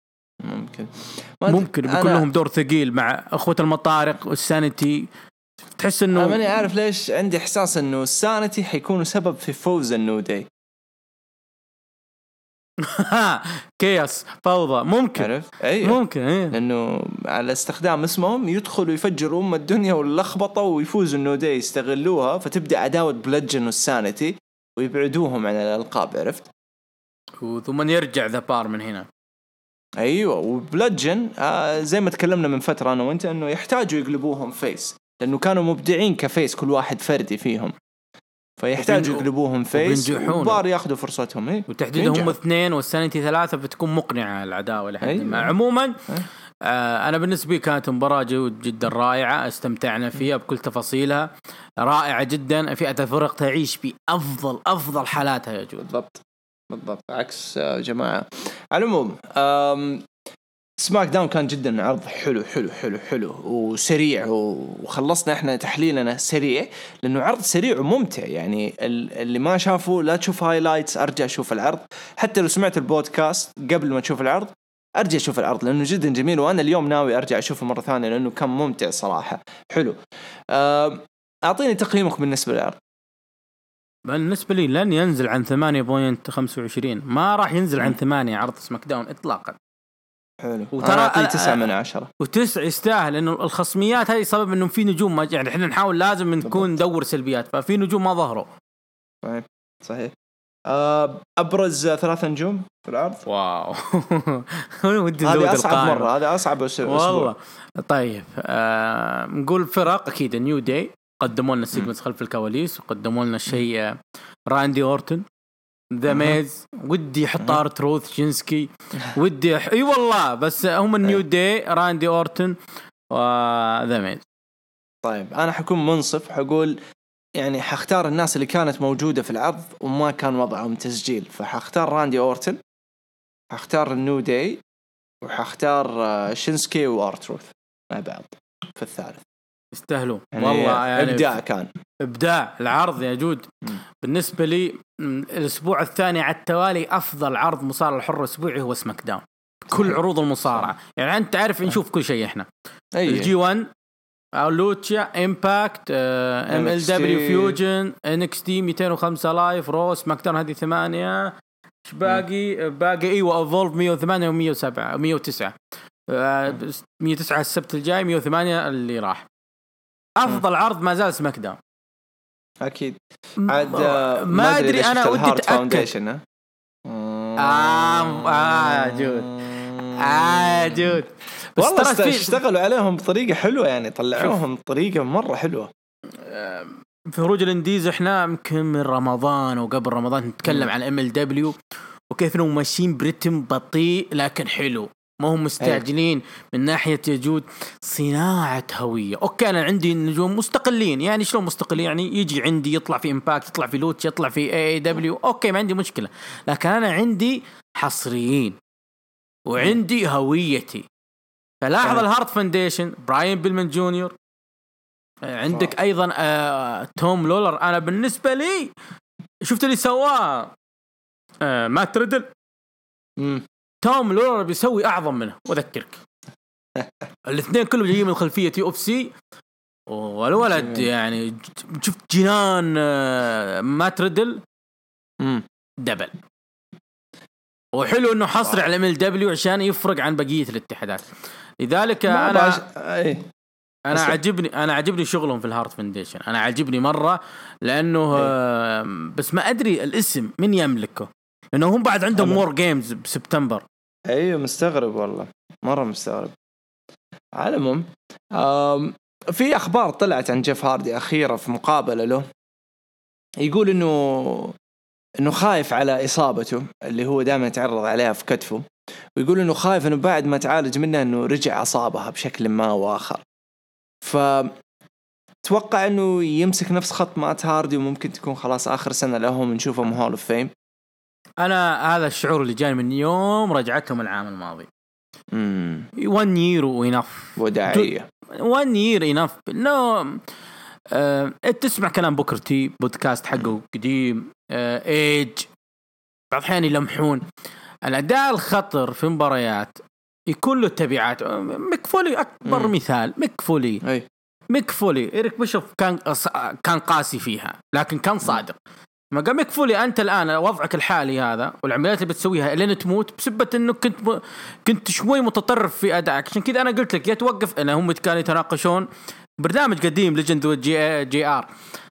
ممكن بيكون لهم دور ثقيل مع أخوة المطارق والسانتي. تحس إنه ماني عارف ليش عندي إحساس إنه السانتي حيكونوا سبب في فوز النيو داي. كياس فوضى ممكن. أيوه. ممكن لأنه على استخدام اسمهم يدخلوا يفجروا الدنيا واللخبطة ويفوزوا النيو داي، يستغلوها فتبدأ عداوة بلجن والسانتي ويبعدوهم عن الألقاب، عرفت؟ ثم يرجع ذا بار من هنا. ايوه، وبلجن زي ما تكلمنا من فتره انا وانت انه يحتاجوا يقلبوهم فيس، لانه كانوا مبدعين كفيس كل واحد فردي فيهم، فيحتاجوا يقلبوهم فيس وبار ياخذوا فرصتهم. وتحديدا هم 2 والسنتي 3 بتكون مقنعه العداوه لحد ما. عموما انا بالنسبه لي كانت مباراه جدا رائعه، استمتعنا فيها بكل تفاصيلها، رائعه جدا. فئه الفرق تعيش بافضل حالاتها يا جود. بالضبط عكس جماعة. على العموم سماك داون كان جدا عرض حلو وسريع، وخلصنا احنا تحليلنا سريع لانه عرض سريع وممتع. يعني اللي ما شافه لا تشوف هايلايتس، ارجع اشوف العرض. حتى لو سمعت البودكاست قبل ما تشوف العرض ارجع اشوف العرض لانه جدا جميل، وانا اليوم ناوي ارجع اشوفه مرة ثانية لانه كان ممتع صراحة. حلو. اعطيني تقييمك بالنسبة للعرض. بالنسبة لي لن ينزل عن 8.25، ما راح ينزل عن 8 عرض سماك داون إطلاقا. حلو. وترى 9 من 10 و9 يستاهل، لأنه الخصميات هذه سبب إنه في نجوم ما، يعني إحنا نحاول لازم نكون ندور سلبيات، ففي نجوم ما ظهروا. صحيح. أبرز 3 نجوم في العرض. واو. هذه أصعب مرة، هذا أصعب والله. طيب نقول فرق أكيد النيو داي قدموا لنا سيجمنتس خلف الكواليس، وقدموا لنا شيء راندي أورتن، ذا ميز، ودي حطار تروث جينسكي، ودي اي والله، بس هم النيو داي راندي أورتن وذا ميز. طيب أنا حكون منصف، حقول يعني حختار الناس اللي كانت موجودة في العرض وما كان وضعهم تسجيل، فحختار راندي أورتن، حختار النيو داي، وحختار شينسكي وارتروث مع بعض في الثالث. يستاهلوا يعني والله، يعني إبداع، كان إبداع العرض يا جود. بالنسبة لي الأسبوع الثاني على التوالي أفضل عرض مصارعة الحر أسبوعي هو سماك داون. كل عروض المصارعة، يعني أنت عارف نشوف كل شيء إحنا. الجي 1 أو لوتشا، إمباكت، MLW فيوجن، NXT 205 لايف، رو، سماك داون هذه 8. إيش باقي أيوة أفولف 108 و107 109 109 السبت الجاي، 108 اللي راح. أفضل عرض ما زال سماك داون أكيد. عاد ما أدري، أنا ودي أتأكد. جود والله اشتغلوا عليهم بطريقة حلوة، يعني طلعوهم بطريقة مرة حلوة. في خروج الانديز احنا يمكن من رمضان وقبل رمضان نتكلم عن MLW وكيف انهم ماشيين برتم بطيء لكن حلو، ما هم مستعجلين. من ناحية يجود صناعة هوية. اوكي انا عندي نجوم مستقلين، يعني شلون مستقلين؟ يعني يجي عندي يطلع في امباكت، يطلع في لوتش، يطلع في AEW، اوكي ما عندي مشكلة، لكن انا عندي حصريين وعندي هويتي. فلاحظ الهارت فاونديشن، براين بيلمان جونيور، عندك ايضا توم لولر. انا بالنسبة لي شفت اللي سواه مات ريدل، توم لولر بيسوي أعظم منه. وذكرك الاثنين كلهم جايين من خلفية UFC، والولد يعني شفت جنان مات ريدل دبل. وحلو انه حصري على MLW عشان يفرق عن بقية الاتحادات. لذلك انا عجبني شغلهم في الهارت فاونديشن، انا عجبني مرة، لانه بس ما ادري الاسم من يملكه، لانه هم بعد عندهم مور جيمز بسبتمبر. ايوه مستغرب والله، مرة مستغرب. على العموم في اخبار طلعت عن جيف هاردي اخيرا في مقابلة له، يقول انه خايف على اصابته اللي هو دائما يتعرض عليها في كتفه، ويقول انه خايف انه بعد ما تعالج منها انه رجع اصابها بشكل ما واخر. فتوقع انه يمسك نفس خط مات هاردي وممكن تكون خلاص اخر سنة لهم نشوفهم هول اوف فيم. انا هذا الشعور اللي جاي من يوم رجعتهم العام الماضي. 1 year وينف وداعية 1 year enough انه تسمع كلام بوكر تي بودكاست حقه قديم ايج بعض الأحيان يلمحون الأداء الخطر في مباريات يكون له تبعات. مكفولي أكبر مثال، مكفولي إيريك بيشوف كان قاسي فيها لكن كان صادق. ما قام مكفولي أنت الآن وضعك الحالي هذا والعمليات اللي بتسويها لين تموت بسبة إنه كنت شوي متطرف في أدائك. عشان كذا أنا قلت لك يتوقف. أنا هم كانوا يتناقشون برنامج قديم ليجند جي آر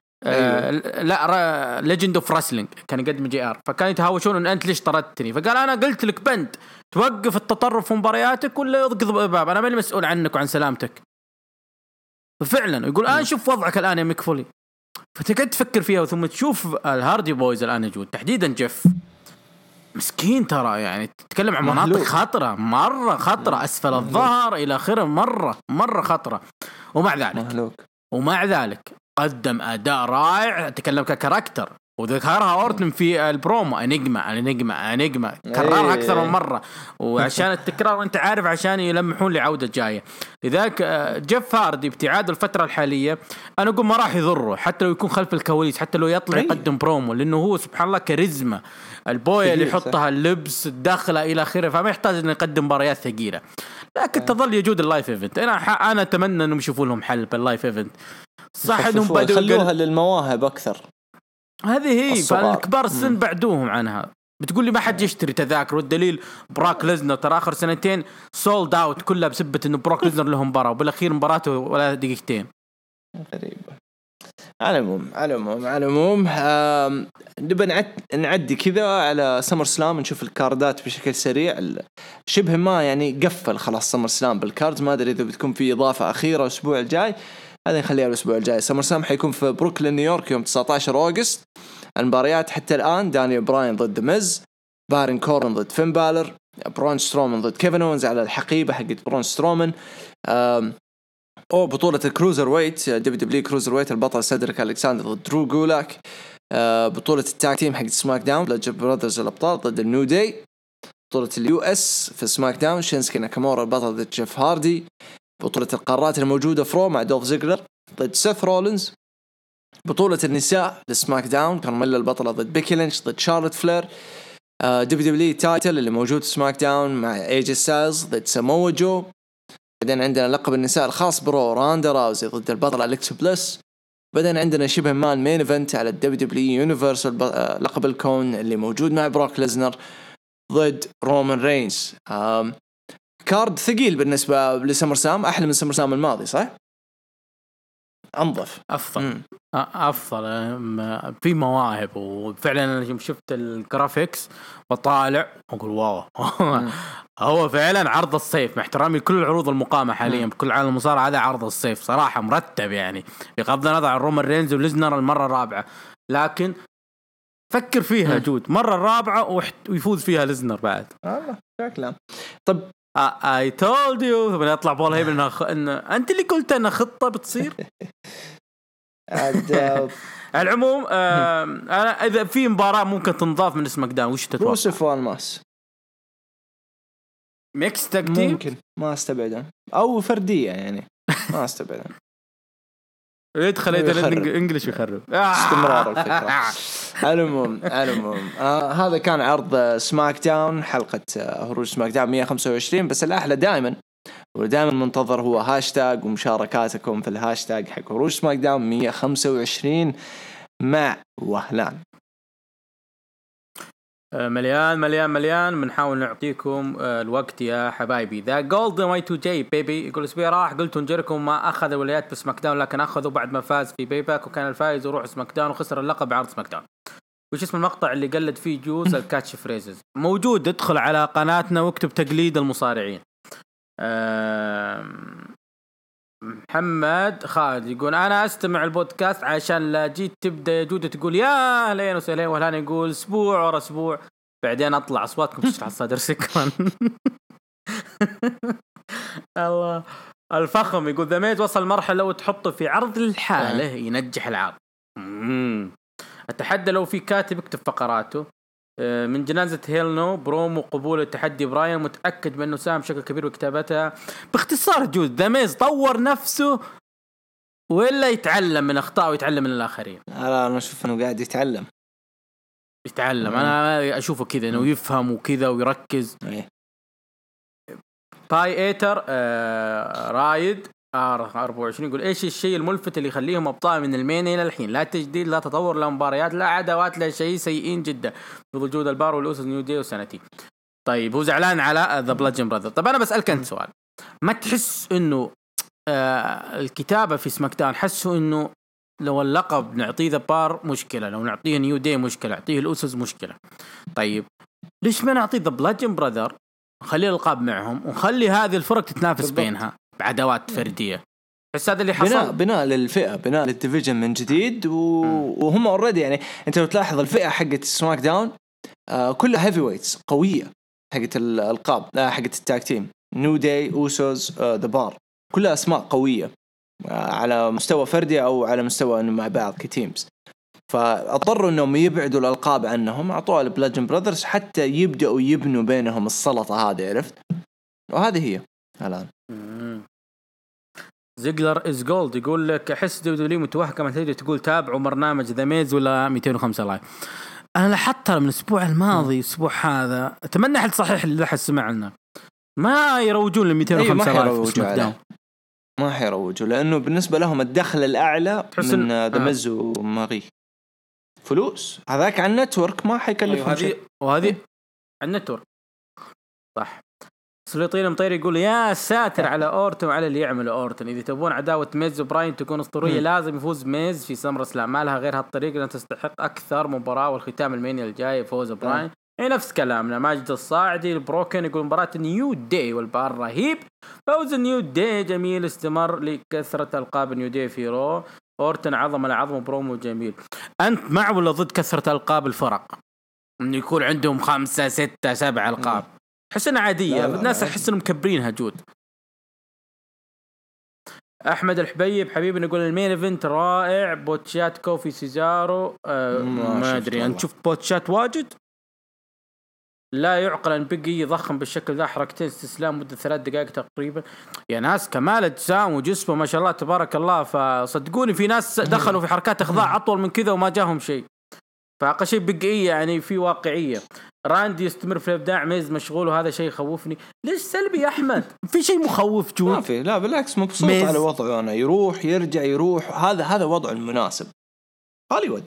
لا ليجند اوف راسلينج كان يقدم جي آر، فكان يتهاوشون ان انت ليش طردتني، فقال انا قلت لك بنت توقف التطرف في مبارياتك ولا يضغط باب، انا ماني مسؤول عنك وعن سلامتك. ففعلا يقول انا شوف وضعك الان يا ميكفولي. فتقعد تفكر فيها ثم تشوف الهاردي بويز الان يجود تحديدا جيف مسكين ترى، يعني تتكلم عن مناطق خطرة مرة خطرة اسفل الظهر الى اخره مرة خطرة. ومع ذلك قدم أداء رائع. تكلم ككاركتر وذكرها أورتن في البرومو أنيجما كررها أكثر من مرة، وعشان التكرار أنت عارف عشان يلمحون لعودة جاية. لذلك جيف هاردي ابتعاد الفترة الحالية أنا أقول ما راح يضره حتى لو يكون خلف الكواليس، حتى لو يطلع يقدم برومو، لأنه هو سبحان الله كاريزما البوية اللي يحطها اللبس الداخلة إلى آخره، فما يحتاج أن يقدم مباريات ثقيلة. لكن تظل يجود اللايف إيفنت. أنا أتمنى أنهم يشوفوا لهم حل باللايف إيفنت. صح انهم بدوا يخلوها للمواهب اكثر، هذه هي. فالكبار السن بعدوهم عنها. بتقول لي ما حد يشتري تذاكر، والدليل براك ليزنر ترى اخر سنتين سولد اوت كلها بسبة انه براك ليزنر له مباراة وبالاخير مباراته ولا دقيقتين. غريبة. على العموم نبى نعدي كذا على سمر سلام، نشوف الكاردات بشكل سريع. شبه ما يعني قفل خلاص سمر سلام بالكاردز، ما ادري اذا بتكون في اضافة اخيرة الاسبوع الجاي، هذا نخليها الأسبوع الجاي. سمر سلام حيكون في بروكلين نيويورك يوم 19 أغسطس. المباريات حتى الآن دانيال براين ضد ميز، بارين كورن ضد فين بالر، برون سترومان ضد كيفن أوينز على الحقيبة حقت برون سترومان. بطولة الكروزر ويت دبليو كروزر ويت البطل سيدريك ألكساندر ضد درو جولاك. بطولة التاك تيم حق سماك داون بلاك برادرز الأبطال ضد النيو داي. بطولة اليو اس في سماك داون شينسكي ناكامورا البطل ضد جيف هاردي. بطولة القارات الموجودة فرو مع دولف زيجلر ضد سيث رولينز. بطولة النساء لسماك داون كارميلا البطلة ضد بيكي لينش ضد شارلوت فلير. دبليو تايتل اللي موجود في سماك داون مع ايجي ستايلز ضد ساموا جو. بعدين عندنا لقب النساء الخاص برو راندا راوزي ضد البطلة أليكس بليس. بعدين عندنا شبه مان مين ايفنت على الدبليو يونيفرسال لقب الكون اللي موجود مع بروك ليزنر ضد رومان رينز. كارد ثقيل بالنسبة لسمر سام، أحلى من سمر سام الماضي صح؟ أنظف أفضل في مواهب. وفعلا أنا شفت الجرافيكس وطالع أقول واو هو فعلا عرض الصيف، مع احترامي لكل العروض المقامة حاليا بكل عالم المصارعة، هذا عرض الصيف صراحة مرتب، يعني بغض النظر عن رومان رينز وليزنر المرة الرابعة، لكن فكر فيها جود مرة الرابعة ويفوز فيها ليزنر بعد. الله شكله. طب I told you طبعا يطلع بول هيبل إن أنت اللي قلت أن خطة بتصير. العموم أنا إذا في مباراة ممكن تنضاف من اسمك داون وش تتوقع؟ روسف والماس ميكس تكتيم ممكن ما استبعدها، أو فردية يعني ما استبعدها. يدخل إنجليش يخرب استمرار الفكرة. المهم هذا كان عرض سماك داون، حلقة هروج سماك داون 125. بس الأحلى دائما ودائما منتظر هو هاشتاج ومشاركاتكم في الهاشتاج حق هروج سماك داون 125 مع وهلان. مليان بنحاول نعطيكم الوقت يا حبايبي. ذا جولدن واي تو جي بيبي يقول اسبوع راح قلت نجركم ما اخذ الولايات في سماك داون، لكن اخذوا بعد ما فاز في بايباك، وكان الفائز يروح سماك داون وخسر اللقب بعرض سماك داون. وش اسم المقطع اللي قلد فيه جوز الكاتش فريزز؟ موجود، ادخل على قناتنا واكتب تقليد المصارعين. محمد خالد يقول انا استمع البودكاست عشان لا جيت تبدا يا جودة تقول يا اهلين وسهلين، وهلان يقول اسبوع ورا اسبوع بعدين اطلع اصواتكم تشرح الصدر سكرا. الله. الفخم يقول ذا ميز وصل مرحله لو تحطه في عرض الحاله ينجح العرض. التحدي لو في كاتب يكتب فقراته من جنازة هيلنو برومو قبول التحدي براين، متأكد بأنه ساهم بشكل كبير بكتابتها. باختصار جود ذا ميز طور نفسه ولا يتعلم من أخطاء ويتعلم من الآخرين؟ أنا أشوف أنه قاعد يتعلم. أنا أشوفه كذا إنه يفهم وكذا ويركز. باي ايتر رايد 24 يقول ايش الشيء الملفت اللي يخليهم ابطال من المين الى الحين؟ لا تجديد، لا تطور، لا مباريات، لا عداوات، لا شيء، سيئين جدا بوجود البار والأسس نيو دي وسنتي. طيب هو زعلان على ذا بلاجن براذر. طب انا بسألك انت سؤال، ما تحس انه الكتابة في سماك داون حسوا انه لو اللقب نعطيه ذا بار مشكلة، لو نعطيه نيو دي مشكلة، نعطيه الأسس مشكلة، طيب ليش ما نعطيه ذا بلاجن براذر نخلي الألقاب معهم ونخلي هذه الفرق تتنافس بالضبط بينها بعداوات فردية؟ بس هذا اللي حصل، بناء للفئة، بناء للديفيجن من جديد وهم اوريدي يعني انت لو تلاحظ الفئة حقت سماك داون كلها هيفي ويتس قوية، حقت الألقاب حقت التاج تيم نيو داي أوسوس ذا بار، كلها أسماء قوية على مستوى فردي أو على مستوى إنه مع بعض كتيمز، فاضطروا إنهم يبعدوا الألقاب عنهم، أعطوها لبلاجن براذرز حتى يبدأوا يبنوا بينهم السلطة هذه، عرفت؟ وهذه هي الآن. زيجلر إز جولد يقول لك أحس دولي متوهق كما تجي تقول تابعوا برنامج ذا ميز ولا 205 لايف. أنا لاحظت من الأسبوع الماضي الأسبوع هذا، أتمنى حل صحيح اللي لحد سمعنا ما يروجون ل 205 لايف، ما حيروجوا لأنه بالنسبة لهم الدخل الأعلى من ذا ميز وماغي فلوس، هذاك عن النتورك ما حيكلفهم شيء، وهذه عن النتورك صح. سلطين مطير يقول يا ساتر على أورتون وعلى اللي يعمل أورتون، إذا تبون عداوة ميز وبراين تكون أسطورية لازم يفوز ميز في سمر سلام، ما لها غير هالطريقة لأن تستحق أكثر مباراة، والختام الميني الجاي فوز براين. اي نفس كلامنا. ماجد الصاعدي البروكن يقول مباراة نيو داي والبار رهيب، فوز نيو داي جميل، استمر لكثرة ألقاب نيو داي في رو، أورتون عظمة لعظمة، برومو جميل. أنت مع ولا ضد كثرة ألقاب الفرق؟ إنه يكون عندهم 5 6 7 ألقاب؟ حسنا عادية، الناس أحس إنهم مكبرينها جود. أحمد الحبيب حبيبي نقول المين إيفنت رائع، بوتشات كوفي سيزارو ما أدري أنت شفت بوتشات واجد؟ لا يعقل أن بيجي ضخم بالشكل ذا، حركتين استسلام مدة 3 دقائق تقريبا، يا ناس كمال أجسام وجسمه ما شاء الله تبارك الله، فصدقوني في ناس دخلوا في حركات إخضاع أطول من كذا وما جاهم شيء، فأقل شيء بيجي يعني في واقعية. راندي يستمر في الإبداع، ميز مشغول وهذا شيء يخوفني. ليش سلبي يا أحمد؟ في شيء مخوف جود؟ ما في، لا بالعكس مبسوط على وضعه، أنا يروح يرجع يروح، هذا وضعه المناسب هوليوود.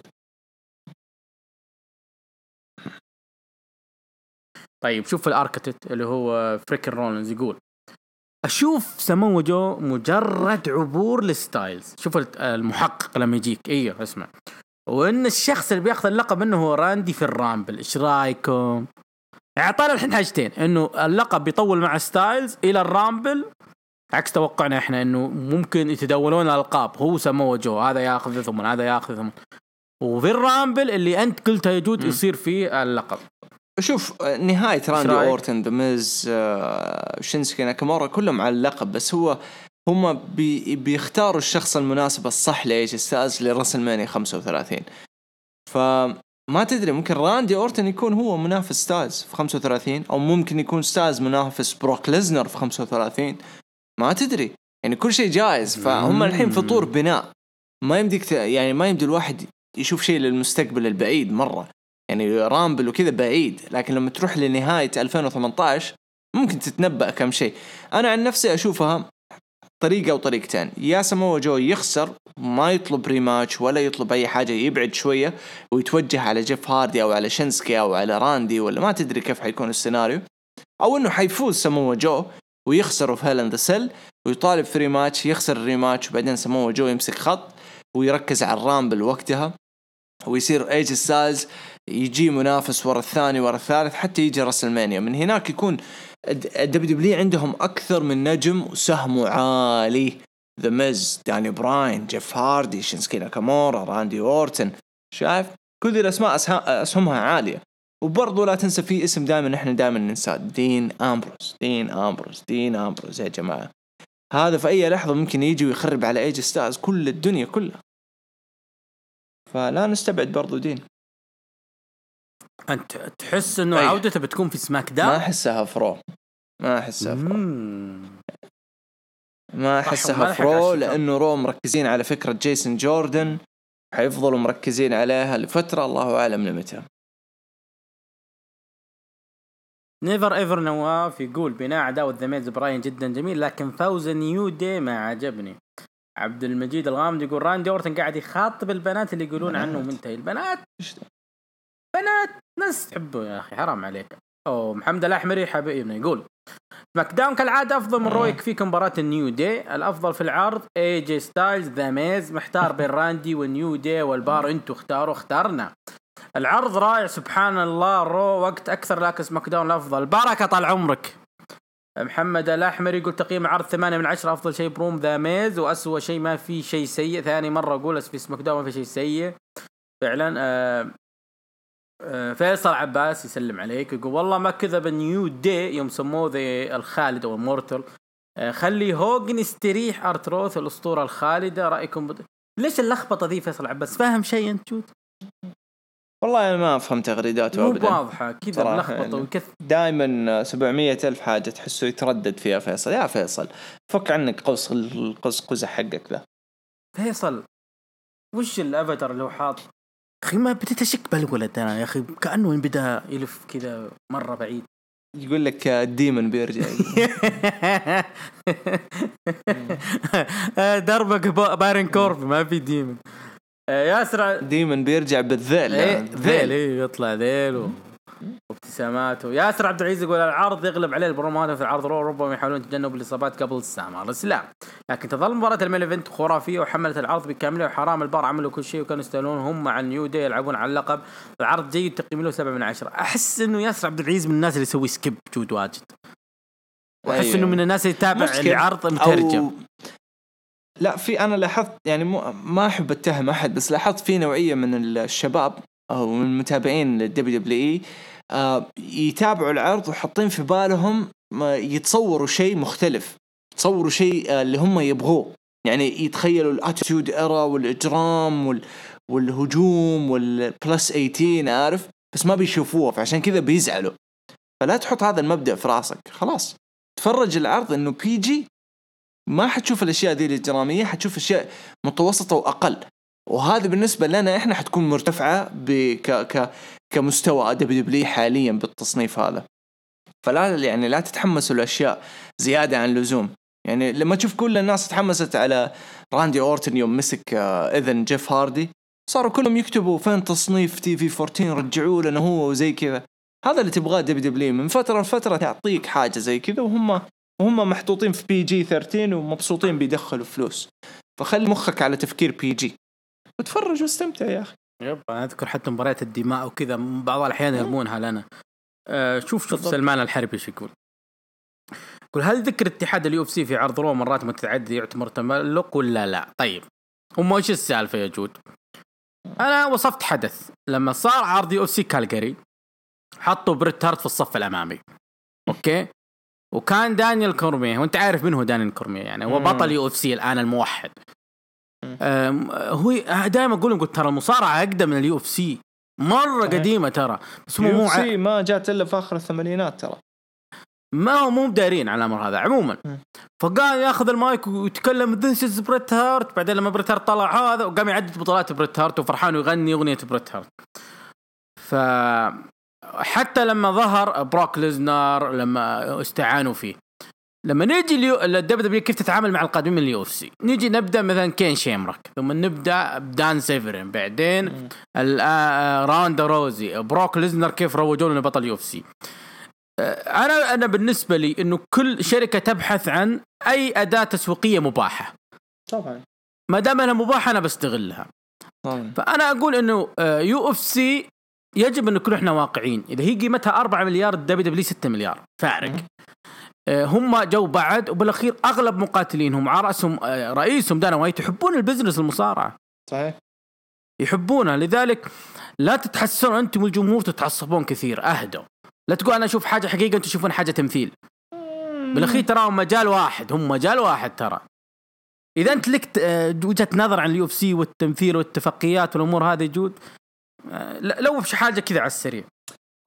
طيب شوف الاركتيت اللي هو فريكن رولينز يقول اشوف سمو جو مجرد عبور للستايلز. شوف المحقق لما يجيك ايوه اسمع، وان الشخص اللي بياخذ اللقب انه هو راندي في الرامبل. ايش رايكم؟ اعطانا الحين حاجتين، انه اللقب بيطول مع ستايلز الى الرامبل عكس توقعنا احنا انه ممكن يتداولون الالقاب، هو سمو جو هذا ياخذ ثمن هذا ياخذ ثمن، وفي الرامبل اللي انت قلتها يجود يصير فيه اللقب. شوف نهاية راندي أورتن ذا ميز شينسكي ناكامورا كلهم على اللقب، بس هم بيختاروا الشخص المناسب الصح لإيج ستايلز لراسل مانيا 35. فما تدري ممكن راندي أورتن يكون هو منافس ستايلز في 35، أو ممكن يكون ستايلز منافس بروك ليزنر في 35، ما تدري يعني كل شيء جائز. فهم الحين في طور بناء، ما يمديك يعني ما يمدي الواحد يشوف شيء للمستقبل البعيد مرة، يعني رامبل وكذا بعيد، لكن لما تروح لنهاية 2018 ممكن تتنبأ كم شيء. أنا عن نفسي أشوفها طريقة أو طريقتين، يا سمو جو يخسر ما يطلب ريماتش ولا يطلب أي حاجة، يبعد شوية ويتوجه على جيف هاردي أو على شينسكي أو على راندي، ولا ما تدري كيف حيكون السيناريو، أو إنه حيفوز سمو جو ويخسروا في هيل إن ذا سيل ويطالب في ريماتش، يخسر الريماتش وبعدين سمو جو يمسك خط ويركز على الرامبل وقتها، ويصير ايج ستايلز يجي منافس ورا الثاني ورا الثالث حتى يجي راسلمانيا. من هناك يكون الدبليو عندهم أكثر من نجم وسهمه عالي، ذا ميز، داني براين، جيف هاردي، شينسكي ناكامورا، راندي أورتن، شايف كل الأسماء أسهمها عالية. وبرضو لا تنسى في اسم دائما نحن دائما ننسى، دين أمبروز يا جماعة، هذا في أي لحظة ممكن يجي ويخرب على ايج ستايلز كل الدنيا كلها، فلا نستبعد برضو دين. انت تحس انه عودته بتكون في سماك داون؟ ما احسها فرو، ما احسها فرو لانه رو مركزين على فكرة جيسون جوردن، حيفضلوا مركزين عليها لفترة الله اعلم لمتى. نيفر ايفر نواف يقول بناء عداوة ذا ميز براين جدا جميل، لكن فوز نيو دي ما عجبني. عبد المجيد الغامدي يقول راندي اورتن قاعد يخاطب البنات اللي يقولون عنه منتهي. البنات بنات ناس تحبه يا اخي، حرام عليك. محمد الاحمري حبيبنا يقول سماك داون كالعاده افضل من رو، يكفيك مباراة النيو دي. الافضل في العرض اي جي ستايلز ذا ميز، محتار بين راندي والنيو دي والبار، انتوا اختارنا. العرض رائع سبحان الله، رو وقت اكثر لكن سماك داون الافضل. بركه طال عمرك. محمد الاحمر يقول تقييم العرض 8 من 10، افضل شيء بروم ذا ميز واسوأ شيء ما في شيء سيء. ثاني مره اقول في سماك داون ما في شيء سيء فعلا. فيصل عباس يسلم عليك يقول والله ما كذب نيو دي يوم سموه ذي الخالد او المورتل. خلي هوجن يستريح، ارتروث الاسطوره الخالده. رايكم ليش اللخبطه ذي فيصل عباس؟ فاهم شيء انت جود؟ والله أنا ما أفهم تغريداته أبدا، مو واضحة كذا ملخبطة وكث. دائما 700,000 حاجة تحسه يتردد فيها فيصل. يا فيصل فك عنك قوس حقك ذا. فيصل وش الأفاتر اللي هو حاط؟ أخي ما بديت أشك بالولد أنا يا أخي، كأنه بدأ يلف كذا مرة بعيد. يقول لك الديمن بيرجع. دربك بارن كورب ما في ديمن. ياسر ديمن بيرجع بالذيل. ذيل يطلع ذيل وابتساماته. ياسر عبد العزيز يقول العرض يغلب عليه البرومات في العرض، ربما يحاولون تجنب الإصابات قبل السامر. لا، لكن تظل مباراة المين ايفنت خرافية وحملت العرض بكامله، وحرام البار عملوا كل شيء وكانوا يستاهلون هم مع النيو دي يلعبون على اللقب. العرض جيد تقييم له 7 من 10. أحس إنه ياسر عبد العزيز من الناس اللي يسوي سكيب جود واجد، وأحس إنه من الناس اللي يتابع العرض مترجم. لا في أنا لاحظت يعني ما أحب أتهم أحد، بس لاحظت في نوعية من الشباب أو من المتابعين للDWE يتابعوا العرض وحاطين في بالهم يتصوروا شيء مختلف، يتصوروا شيء اللي هم يبغوه، يعني يتخيلوا الاتيتيود إيرا والإجرام والهجوم والبلس 18 عارف، بس ما بيشوفوه، فعشان كذا بيزعلوا. فلا تحط هذا المبدأ في راسك، خلاص تفرج العرض إنه PG، ما حتشوف الأشياء دي الإجرامية، حتشوف أشياء متوسطة وأقل، وهذا بالنسبة لنا إحنا حتكون مرتفعة كمستوى WWE حاليا بالتصنيف هذا. فلا يعني لا تتحمسوا الأشياء زيادة عن اللزوم. يعني لما تشوف كل الناس تحمست على راندي أورتن يوم مسك إذن جيف هاردي، صاروا كلهم يكتبوا فين تصنيف TV14 رجعوا لنا هو وزي كذا. هذا اللي تبغاه WWE من فترة لفترة، تعطيك حاجة زي كذا، وهم محطوطين في PG-13 ومبسوطين بيدخلوا فلوس. فخلي مخك على تفكير PG وتفرج واستمتع يا أخي. يب أنا أذكر حتى مباريات الدماء وكذا بعض الأحيان يرمونها لنا. شوف سلمان الحربي شو يقول. هل ذكر اتحاد الUFC في عرض رو مرات متعددة يعتبر تملق ولا لا؟ طيب هم ايش السالفة يا جود؟ أنا وصفت حدث لما صار عرض UFC كالجاري حطوا بريت هارت في الصف الأمامي، أوكي، وكان دانيال كورميه، وانت عارف منه دانيال كورميه، يعني هو بطل UFC الآن الموحد. هو دائما قلت ترى المصارعة أقدم من UFC مرة قديمة ترى، بس مو UFC ما جات إلا في آخر الثمانينات ترى، ما هو مو دارين على الأمر هذا عموما. فقام ياخذ المايك ويتكلم This is بريت هارت. بعدين لما بريت هارت طلع هذا وقام يعدد بطولات بريت هارت وفرحان ويغني أغنية بريت هارت. حتى لما ظهر بروك ليزنر لما استعانوا فيه، لما نيجي الدبليو كيف تتعامل مع القادمين من UFC، نيجي نبدا مثلا كين شيمرك، ثم نبدا بدان سيفرين، بعدين راندا روزي، بروك ليزنر كيف روجوا لنا بطل UFC. انا بالنسبه لي انه كل شركه تبحث عن اي اداه تسويقيه مباحه، طبعا ما دام انها مباحه انا بستغلها طبعا. فانا اقول انه UFC يجب أن نكون إحنا واقعين. إذا هي قيمتها 4 مليار WWE 6 مليار فارق. هم جو بعد، وبالأخير أغلب مقاتلينهم على رأسهم رئيسهم دانا وايت يحبون البزنس المصارعة، صحيح يحبونها. لذلك لا تتحسسون أنتم الجمهور تتعصبون كثير، أهدوا، لا تقول أنا أشوف حاجة حقيقة أنتم تشوفون حاجة تمثيل. بالأخير تراهم مجال واحد، هم مجال واحد ترى. إذا أنت لك وجهة نظر عن UFC والتمثيل والاتفاقيات والأمور هذه جود، لو في حاجة كذا على السريع.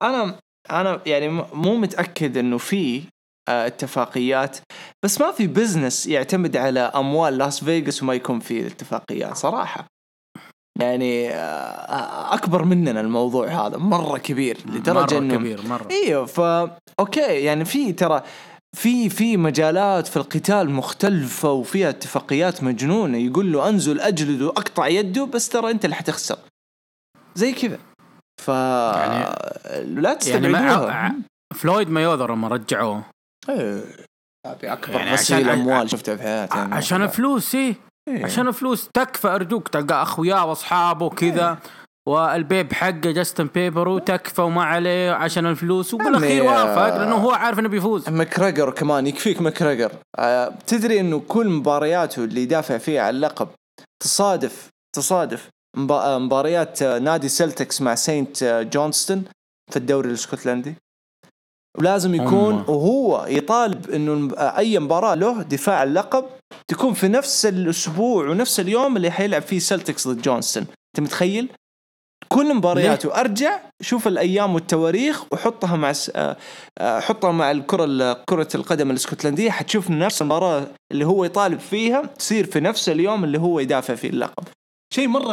انا يعني مو متاكد انه في اتفاقيات، بس ما في بزنس يعتمد على اموال لاس فيغاس وما يكون فيه اتفاقيات صراحه. يعني اكبر مننا الموضوع هذا مره كبير لدرجه مرة انه كبير مرة. ايوه اوكي يعني في ترى في مجالات في القتال مختلفه وفيها اتفاقيات مجنونه، يقول له انزل اجلده اقطع يده بس ترى انت اللي حتخسر زي كذا. يعني لا تستبعدوها. يعني فلويد مايوذر لما رجعوه أكبر يعني غسيل أموال شفته في حياتي يعني عشان فلوس. إيه عشان فلوس تكفى أرجوك، تلقى أخوياه وأصحابه كذا والبيب حقه جاستن بيبر وتكفى وما عليه عشان الفلوس، وبالأخير وافق لأنه هو عارف إنه بيفوز. ماكريغر كمان يكفيك ماكريغر. تدري إنه كل مبارياته اللي يدافع فيها على اللقب تصادف مباريات نادي سلتكس مع سينت جونستون في الدوري الاسكتلندي، ولازم يكون وهو يطالب إنه أي مباراة له دفاع اللقب تكون في نفس الأسبوع ونفس اليوم اللي حيلعب فيه سلتكس ضد جونستون. أنت متخيل؟ كل مبارياته أرجع شوف الأيام والتواريخ وحطها مع كرة القدم الاسكتلندية، حتشوف نفس المباراة اللي هو يطالب فيها تصير في نفس اليوم اللي هو يدافع فيه اللقب. شيء مرة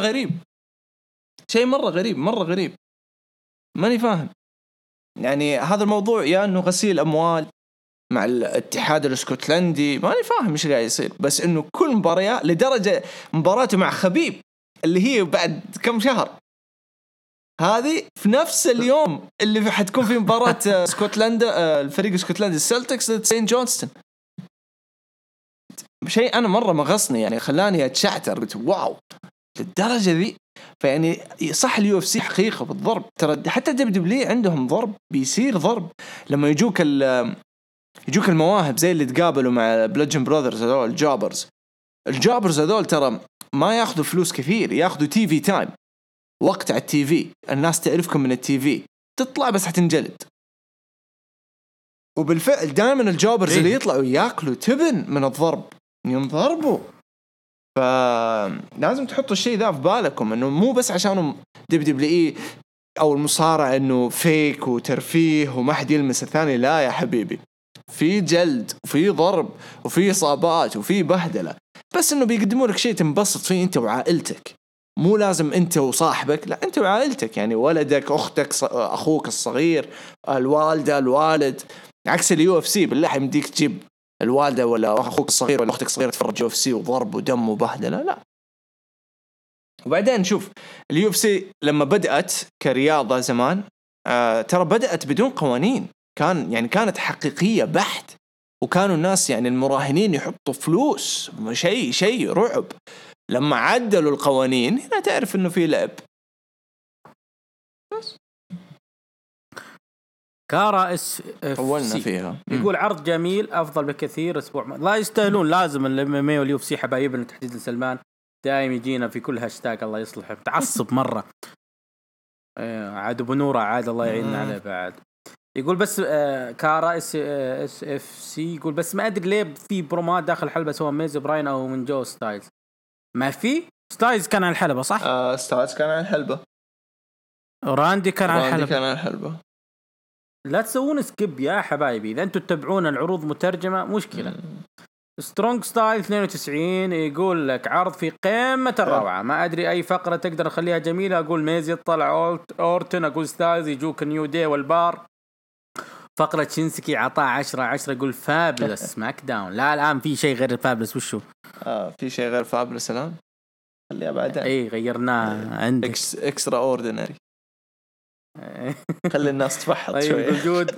غريب ماني فاهم يعني هذا الموضوع، يا أنه غسيل أموال مع الاتحاد الاسكتلندي، ماني فاهم إيش قاعد يصير. بس إنه كل مباراة لدرجة مباراته مع خبيب اللي هي بعد كم شهر هذه في نفس اليوم اللي حتكون في مباراة اسكتلندا الفريق اسكتلندي السلتكس ضد سين جونستون. شيء أنا مرة مغصني يعني خلاني أتشعتر، قلت واو للدرجة ذي. فيعني صح اليو اف سي حقيقة بالضرب، ترى حتى دبليو عندهم ضرب، بيصير ضرب لما يجوك المواهب زي اللي تقابلوا مع بلادجن براذرز هذول الجابرز هذول ترى ما ياخذوا فلوس كثير، ياخذوا تي في تايم، وقت على التي في، الناس تعرفكم من التي في، تطلع بس حتنجلد. وبالفعل دائما الجابرز اللي يطلعوا ياكلوا تبن من الضرب ينضربوا. فلازم تحطوا الشيء ذا في بالكم، انه مو بس عشانهم دبليو او المصارع انه فيك وترفيه وما حد يلمس الثاني، لا يا حبيبي، في جلد وفي ضرب وفي إصابات وفي بهدلة، بس انه بيقدموا لك شيء تنبسط فيه انت وعائلتك. مو لازم انت وصاحبك، لا انت وعائلتك، يعني ولدك، اختك، اخوك الصغير، الوالدة، الوالد. عكس اليو اف سي بالله يمديك تجيب الوالدة ولا اخوك الصغير ولا اختك الصغيرة تفرج يو اف سي وضرب ودم وبهدلة، لا. وبعدين شوف اليو اف سي لما بدأت كرياضة زمان ترى بدأت بدون قوانين، كانت حقيقية بحت، وكانوا الناس يعني المراهنين يحطوا فلوس، شيء رعب. لما عدلوا القوانين هنا تعرف انه في لعب. بس كارا اس طولنا فيها. يقول عرض جميل افضل بكثير اسبوع لا يستاهلون، لازم الام واليو اف سي حبايبنا تحديدا سلمان دائما يجينا في كل هاشتاج الله يصلحه، متعصب مره. عاد ابو نوره عاد الله يعيننا عليه بعد. يقول بس كارا اس اف سي يقول بس ما ادري ليه في برومات داخل الحلبه سواء ميز براين او من جو ستايلز. ما في ستايلز كان على الحلبة صح؟ ستايلز كان على الحلبة، راندي كان على الحلبة. لا تسوون سكيب يا حبايبي، إذا أنتوا تتابعون العروض مترجمة مشكلة. سترونج ستايل 92 يقول لك عرض في قمة الروعة، ما أدري أي فقرة تقدر أخليها جميلة. أقول ميز يطلع أورتن، أقول ستايلز يجوك نيو دي والبار. فقرة شينسكي عطاء 10/10. يقول فابلس ماك داون. لا الآن في شيء غير الفابلس، وشو؟ في شيء غير فابلس الآن؟ خليها بعدين. اي غيرناه عندك اكسترا اوردينري. خلي الناس تفحط شوي.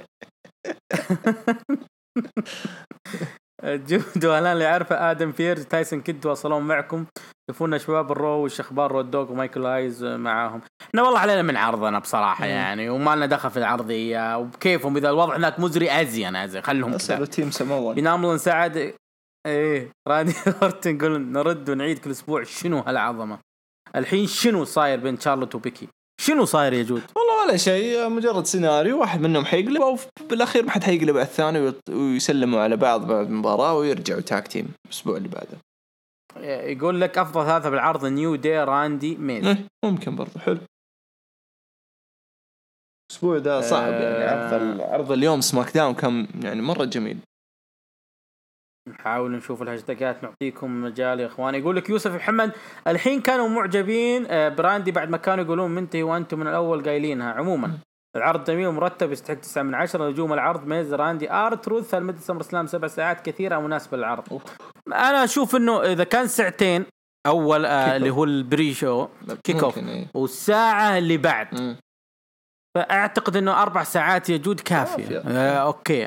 جود والان اللي عارفه ادم فيرز تايسون كيد وصلون معكم يفونا شباب الرو وش اخبار رود دوغ ومايكل ايز معاهم. احنا والله علينا من عرضنا بصراحه يعني، وما لنا دخل في العرضيه وبكيفهم، اذا الوضع هناك مزري ازين خلهم كذا. تيم سماوان بنامل نساعد. ايه راندي اورتن نقول نرد ونعيد كل اسبوع شنو هالعظمه الحين، شنو صاير بين شارلوت وبيكي، شنو صاير يا جود؟ والله ولا شيء، مجرد سيناريو واحد منهم حيقلب او بالاخير ما حد حيقلب على الثاني ويسلموا على بعض بعد المباراه ويرجعوا تاك تيم الاسبوع اللي بعده. يقول لك افضل ثلاثه بالعرض نيو دي راندي ميز. ممكن برضه حلو. الاسبوع ده صعب يعني. عرض اليوم سماك داون كان يعني مره جميل. نحاول نشوف الهاشتاجات، نعطيكم مجال يا اخواني. يقول لك يوسف محمد الحين كانوا معجبين براندي بعد ما كانوا يقولون منتهي وانتم من الاول قايلينها. عموما العرض جميل ومرتب يستحق 9 من 10. نجوم العرض ميز راندي ارتروث المدة سمر سلام 7 ساعات كثيرة مناسبة للعرض. انا اشوف انه اذا كان ساعتين اول اللي هو البري شو كيك اوف والساعة اللي بعد فاعتقد انه 4 ساعات يجود كافية. اوكي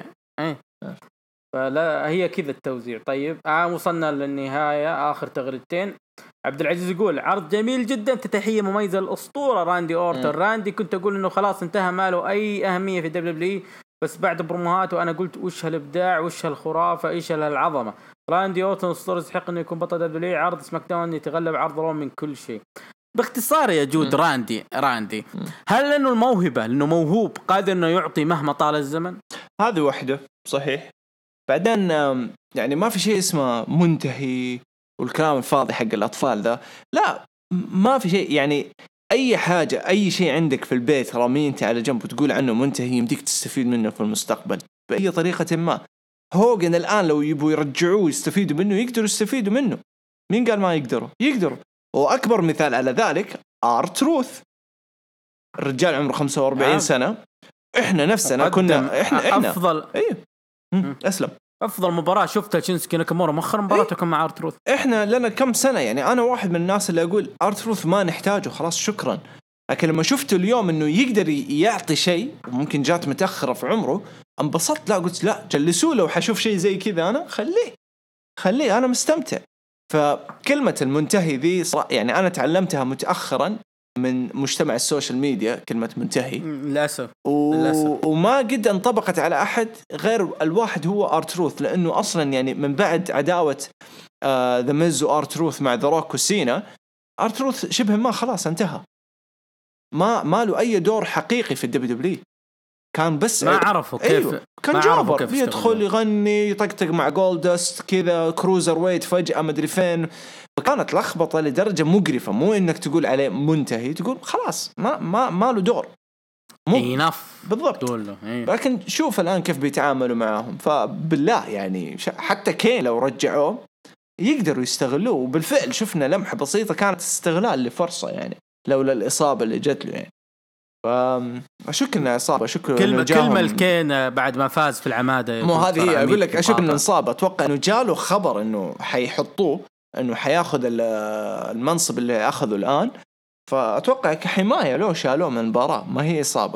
فلا هي كذا التوزيع. طيب وصلنا للنهاية آخر تغريدتين. عبد العزيز يقول عرض جميل جدا، تحية مميزة للأسطورة راندي أورتن. راندي كنت أقول إنه خلاص انتهى، ما له أي أهمية في دبليو، بس بعد بروموهات وأنا قلت وش هالإبداع وش هالخرافة إيش هالعظمة. راندي أورتن أسطورة يستحق إنه يكون بطل دبليو. عرض سماك داون يتغلب عرض رو من كل شيء. باختصار يا جود راندي هل لأنه الموهبة لأنه موهوب قادر إنه يعطي مهما طال الزمن؟ هذه واحدة صحيح. بعدين يعني ما في شيء اسمه منتهي والكلام الفاضي حق الأطفال ذا، لا ما في شيء. يعني أي حاجة أي شيء عندك في البيت رامي أنت على جنب وتقول عنه منتهي يمديك تستفيد منه في المستقبل بأي طريقة ما. هوجن الآن لو يبوا يرجعوه يستفيدوا منه يقدروا يستفيدوا منه. مين قال ما يقدروا. وأكبر مثال على ذلك آرتروث، الرجال عمره 45 سنة. إحنا نفسنا كنا إحنا أفضل أسلم أفضل مباراة شفتها شينسكي ناكامورا مؤخرا مباراتكم مع آرتروث. إحنا لنا كم سنة يعني. أنا واحد من الناس اللي أقول آرتروث ما نحتاجه خلاص شكرا. لكن لما شفته اليوم إنه يقدر يعطي شيء وممكن جات متأخرة في عمره انبسطت. لا قلت لا جلسوا له وحشوف شيء زي كذا أنا خليه أنا مستمتع. فكلمة المنتهي ذي يعني أنا تعلمتها متأخرا من مجتمع السوشيال ميديا. كلمة منتهي للأسف وما قد انطبقت على أحد غير الواحد هو آرتروث. لأنه أصلا يعني من بعد عداوة ذا ميز وآرتروث مع ذا روك وسينا، آرتروث شبه ما خلاص انتهى. ما له أي دور حقيقي في الدبليو. كان بس ما عرفوا كيف كان جابر يدخل يغني يطقطق مع جولدست كذا كروزر ويت فجأة مدري فين. فكانت لخبطة لدرجة مقرفة. مو إنك تقول عليه منتهي، تقول خلاص ما له دور. بالضبط. لكن شوف الآن كيف بيتعاملوا معهم. فبالله يعني حتى كين لو رجعوه يقدروا يستغلوه. وبالفعل شفنا لمحة بسيطة كانت استغلال لفرصة يعني لولا الإصابة اللي جت له يعني. أشك إنه إصابة. أشك كلمة الكين بعد ما فاز في العمادة. مو هذه هي. أقول لك أشك إنه إصابة. أتوقع إنه جاله خبر إنه حيحطوه إنه حياخذ المنصب اللي أخذه الآن. فأتوقع كحماية لو شالوه من المباراة ما هي إصابة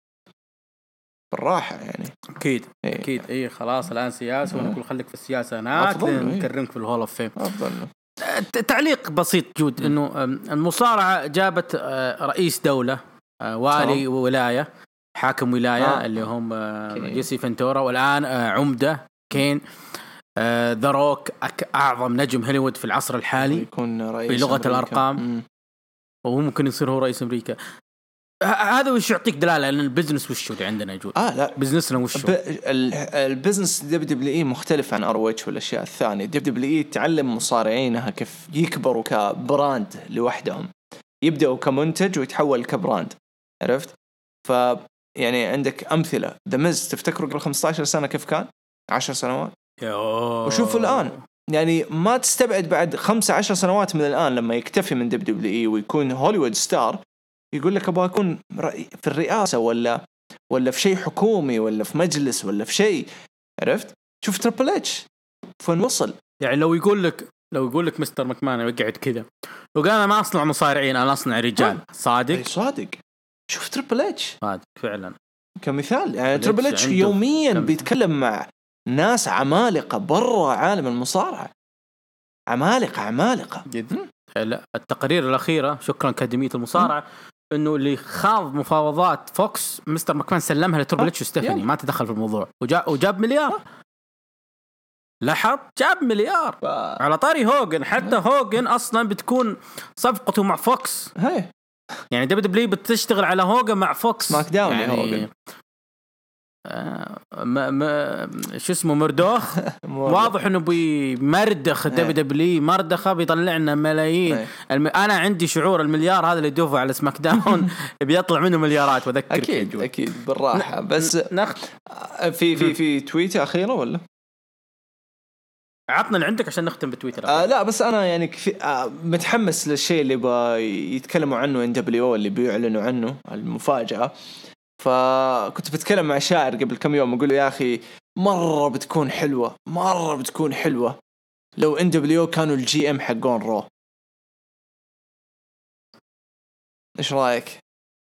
بالراحة يعني. أكيد إيه خلاص الآن سياسة ونقول خليك في السياسة هناك نكرمك في الهول اوف فيم. تعليق بسيط جود إنه المصارعة جابت رئيس دولة والي ولاية حاكم ولاية اللي هم جيسي فنتورا، والآن عمدة كين ذا روك أعظم نجم هوليوود في العصر الحالي يكون رئيس بلغة أمريكا. الأرقام وممكن يصير هو رئيس أمريكا. هذا وش يعطيك دلالة أن البزنس وشو اللي عندنا يجود. لا بزنسنا وشو البزنس دبليو مختلف عن ROH والأشياء الثانية. دبليو تعلم مصارعينها كيف يكبروا كبراند لوحدهم، يبدأوا كمنتج ويتحول كبراند. عرفت؟ يعني عندك أمثلة ذا ميز تفتكروا قبل 15 سنة كيف كان 10 سنوات وشوفوا الآن. يعني ما تستبعد بعد 15 سنوات من الآن لما يكتفي من دبليو ويكون هوليوود ستار يقول لك أبغى أكون في الرئاسة ولا في شيء حكومي ولا في مجلس ولا في شيء. عرفت؟ شوف تريبل اتش فين وصل. يعني لو يقول لك مستر مكمان يقعد كذا وقال أنا ما أصنع مصارعين أنا أصنع رجال. صادق. شوف تريبل اتش صادق فعلا كمثال. يعني تريبل اتش يوميا بيتكلم مع ناس عمالقة برا عالم المصارعة. عمالقة جدا. لا التقارير الأخيرة شكرا أكاديمية المصارعة إنه اللي خاض مفاوضات فوكس مستر مكمان سلمها لتريبل اتش وستيفاني ما تدخل في الموضوع وجاب مليار. لاحظ جاب مليار على طاري هوجن. حتى هوجن أصلا بتكون صفقته مع فوكس. يعني دبليو بتشتغل على هوجن مع فوكس سماك داون يعني شو اسمه مردوخ واضح انه بيمردخ دبليو مردخه بيطلعنا ملايين انا عندي شعور المليار هذا اللي يدوفه على سماك داون بيطلع منه مليارات واذكر اكيد بالراحه بس في تويتر اخيره ولا عطنا اللي عندك عشان نختم بتويتر لا بس انا يعني متحمس للشيء اللي يتكلموا عنه NWO اللي بيعلنوا عنه المفاجأة. فكنت بتكلم مع شاعر قبل كم يوم أقول له يا أخي مرة بتكون حلوة لو NWO كانوا الGM حقون رو. إيش رأيك؟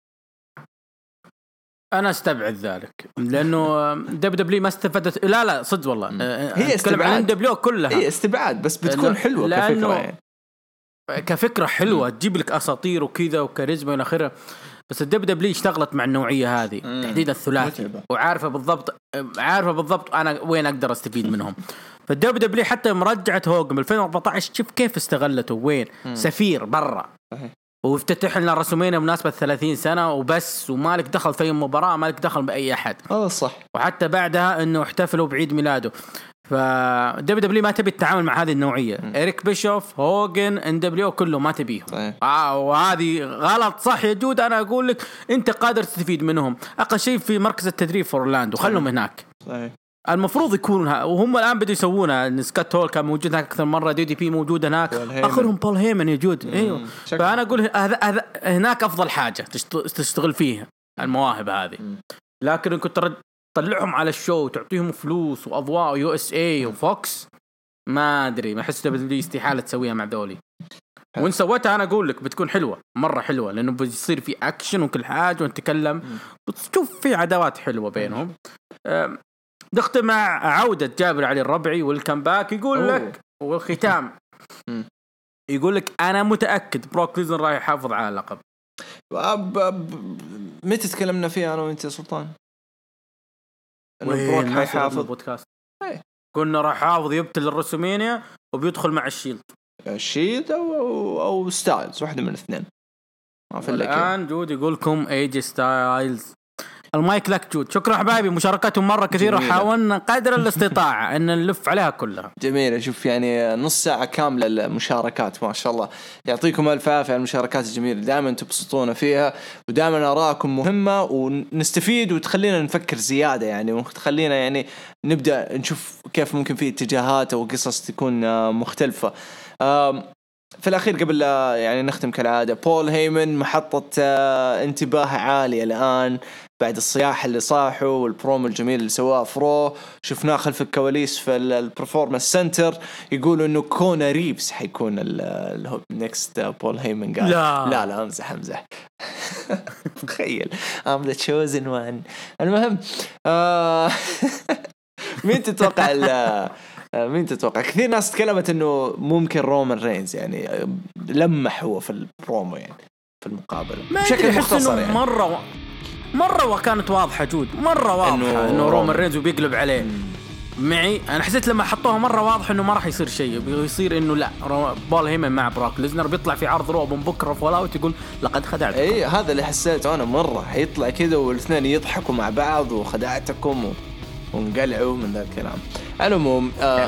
أنا استبعد ذلك لأنه دبليو ما استفدت. لا صدق والله هي استبعاد دبليو كلها هي استبعاد بس بتكون حلوة كفكرة يعني. كفكرة حلوة تجيب لك أساطير وكذا وكاريزما إلى آخره. بس دبليو اشتغلت مع النوعية هذه تحديدا الثلاثي وعارفة بالضبط أنا وين أقدر أستفيد منهم. فالدبليو حتى مرجعة هوجن 2014 شوف كيف استغلته وين سفير برا وافتتح لنا رسومين بمناسبة 30 سنة وبس ومالك دخل في مباراة مالك دخل بأي أحد. صح. وحتى بعدها إنه احتفلوا بعيد ميلاده. فدبليو ما تبي التعامل مع هذه النوعية. إريك بيشوف هوجن NWO كله ما تبيهم. وهذه غلط صح يا جود. أنا أقول لك أنت قادر تستفيد منهم. أقل شيء في مركز التدريب في أورلاندو خلهم هناك. صحيح. المفروض يكونوا وهم الآن بدوا يسوونها. سكوت هول كان موجود هناك أكثر مرة. DDP موجود هناك آخرهم بول هيمن يجود. أيوه. فأنا أقول هناك أفضل حاجة تشتغل فيها المواهب هذه. لكن كنت طلعهم على الشو وتعطيهم فلوس وأضواء USA وفوكس ما أدري ما أحس دبليو استحالة تسويها مع ذولي. وإن سويتها أنا أقول لك بتكون حلوة مرة حلوة لأنه بيصير في أكشن وكل حاجة ونتكلم بتشوف في عداوات حلوة بينهم. نختم مع عودة جابر علي الربعي والكمباك يقول لك والختام يقول لك أنا متأكد بروك ليزنر راح يحافظ على اللقب. متى تكلمنا فيها أنا وأنت يا سلطان؟ إنه بروك حيحافظ بودكاست. كنا راح يحافظ يبتل الرسومينيا وبيدخل مع الشيلد أو ستايلز واحدة من الاثنين. الآن جود يقولكم AJ ستايلز. المايك لك جود. شكرا حبايبي مشاركاتهم مرة كثيرة وحاولنا قدر الاستطاعة أن نلف عليها كلها. جميلة. شوف يعني نص ساعة كاملة المشاركات ما شاء الله. يعطيكم ألف عافية على المشاركات الجميلة دائما تبسطونا فيها ودائما آراءكم مهمة ونستفيد وتخلينا نفكر زيادة يعني وتخلينا يعني نبدأ نشوف كيف ممكن في اتجاهات أو قصص تكون مختلفة. في الأخير قبل يعني نختم كالعادة بول هيمن محطة انتباه عالية الآن بعد الصياح اللي صاحوا والبرومو الجميل اللي سواه فرو. شفناه خلف الكواليس في البرفورمانس سنتر يقولوا انه كونا ريفز حيكون النكست بول هيمن. قال لا امزح تخيل I'm the chosen one. المهم مين تتوقع كثير ناس تكلمت انه ممكن رومان رينز يعني لمح هو في البرومو يعني في المقابلة بشكل مختصر يعني مرة وكانت واضحة جود مرة واضحة إنه رومان رينز وبيقلب عليه معي. أنا حسيت لما حطوها مرة واضح إنه ما راح يصير شيء بيصير إنه لا بول هيمن مع براك ليزنر بيطلع في عرض روب من بكرة فولاوت يقول لقد خدعتكم. إيه هذا اللي حسيته أنا مرة حيطلع كذا والاثنين يضحكوا مع بعض وخدعتكم ونقلعوا من ذا الكلام. العموم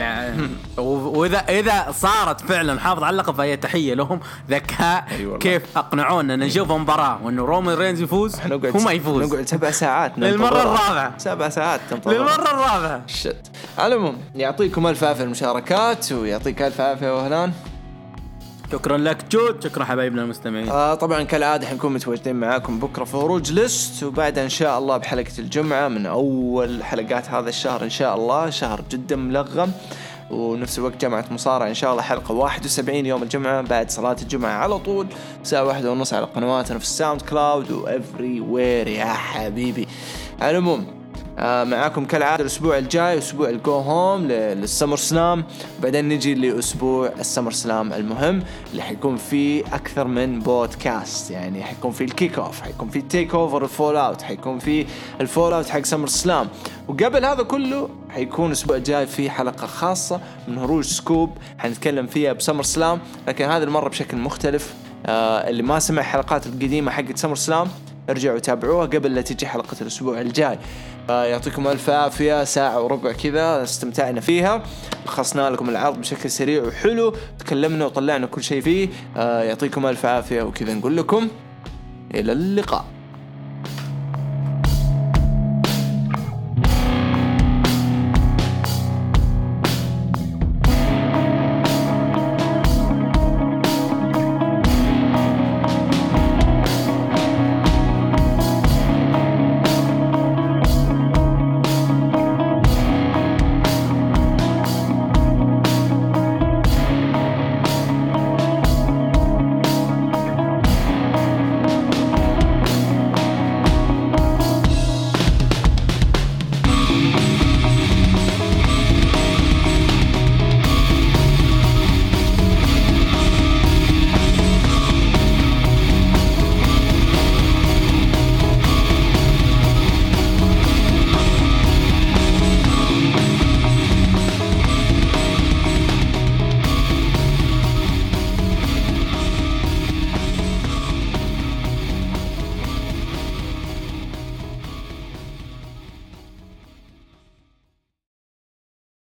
وإذا صارت فعلا حافظ على اللقب فهي تحية لهم ذكاء. كيف أقنعونا أن نشوف مباراة وإنه رومان رينز يفوز وما يفوز. نقعد 7 ساعات للمرة الرابعة 7 ساعات للمرة الرابعة. العموم يعطيكم ألف عافية المشاركات ويعطيك ألف عافية وهلان. شكرا لك جود. شكرا حبايبنا المستمعين. طبعا كالعادة حنكون متواجدين معاكم بكرة في هروج ليست وبعدها إن شاء الله بحلقة الجمعة من أول حلقات هذا الشهر إن شاء الله. شهر جدا ملغم ونفس الوقت جمعة مصارعة إن شاء الله حلقة 71 يوم الجمعة بعد صلاة الجمعة على طول الساعة 1:30 على قنواتنا في الساوند كلاود وإفري وير يا حبيبي. على العموم معاكم كالعادة الأسبوع الجاي أسبوع الجو هوم للسمر سلام بعدين نجي لأسبوع السمر سلام المهم اللي حيكون فيه أكثر من بودكاست يعني حيكون فيه الكيك أوف حيكون فيه التيك أوفر الفول أوت حيكون فيه الفول أوت حق سمر سلام وقبل هذا كله حيكون الأسبوع الجاي فيه حلقة خاصة من هروج سكوب حنتكلم فيها بسمر سلام لكن هذه المرة بشكل مختلف. اللي ما سمع حلقات القديمة حقت سمر سلام ارجعوا تابعوها قبل لا تجي حلقة الأسبوع الجاي. يعطيكم ألف عافية، ساعة وربع كذا استمتعنا فيها، لخصنا لكم العرض بشكل سريع وحلو، تكلمنا وطلعنا كل شيء فيه. يعطيكم ألف عافية، وكذا نقول لكم إلى اللقاء.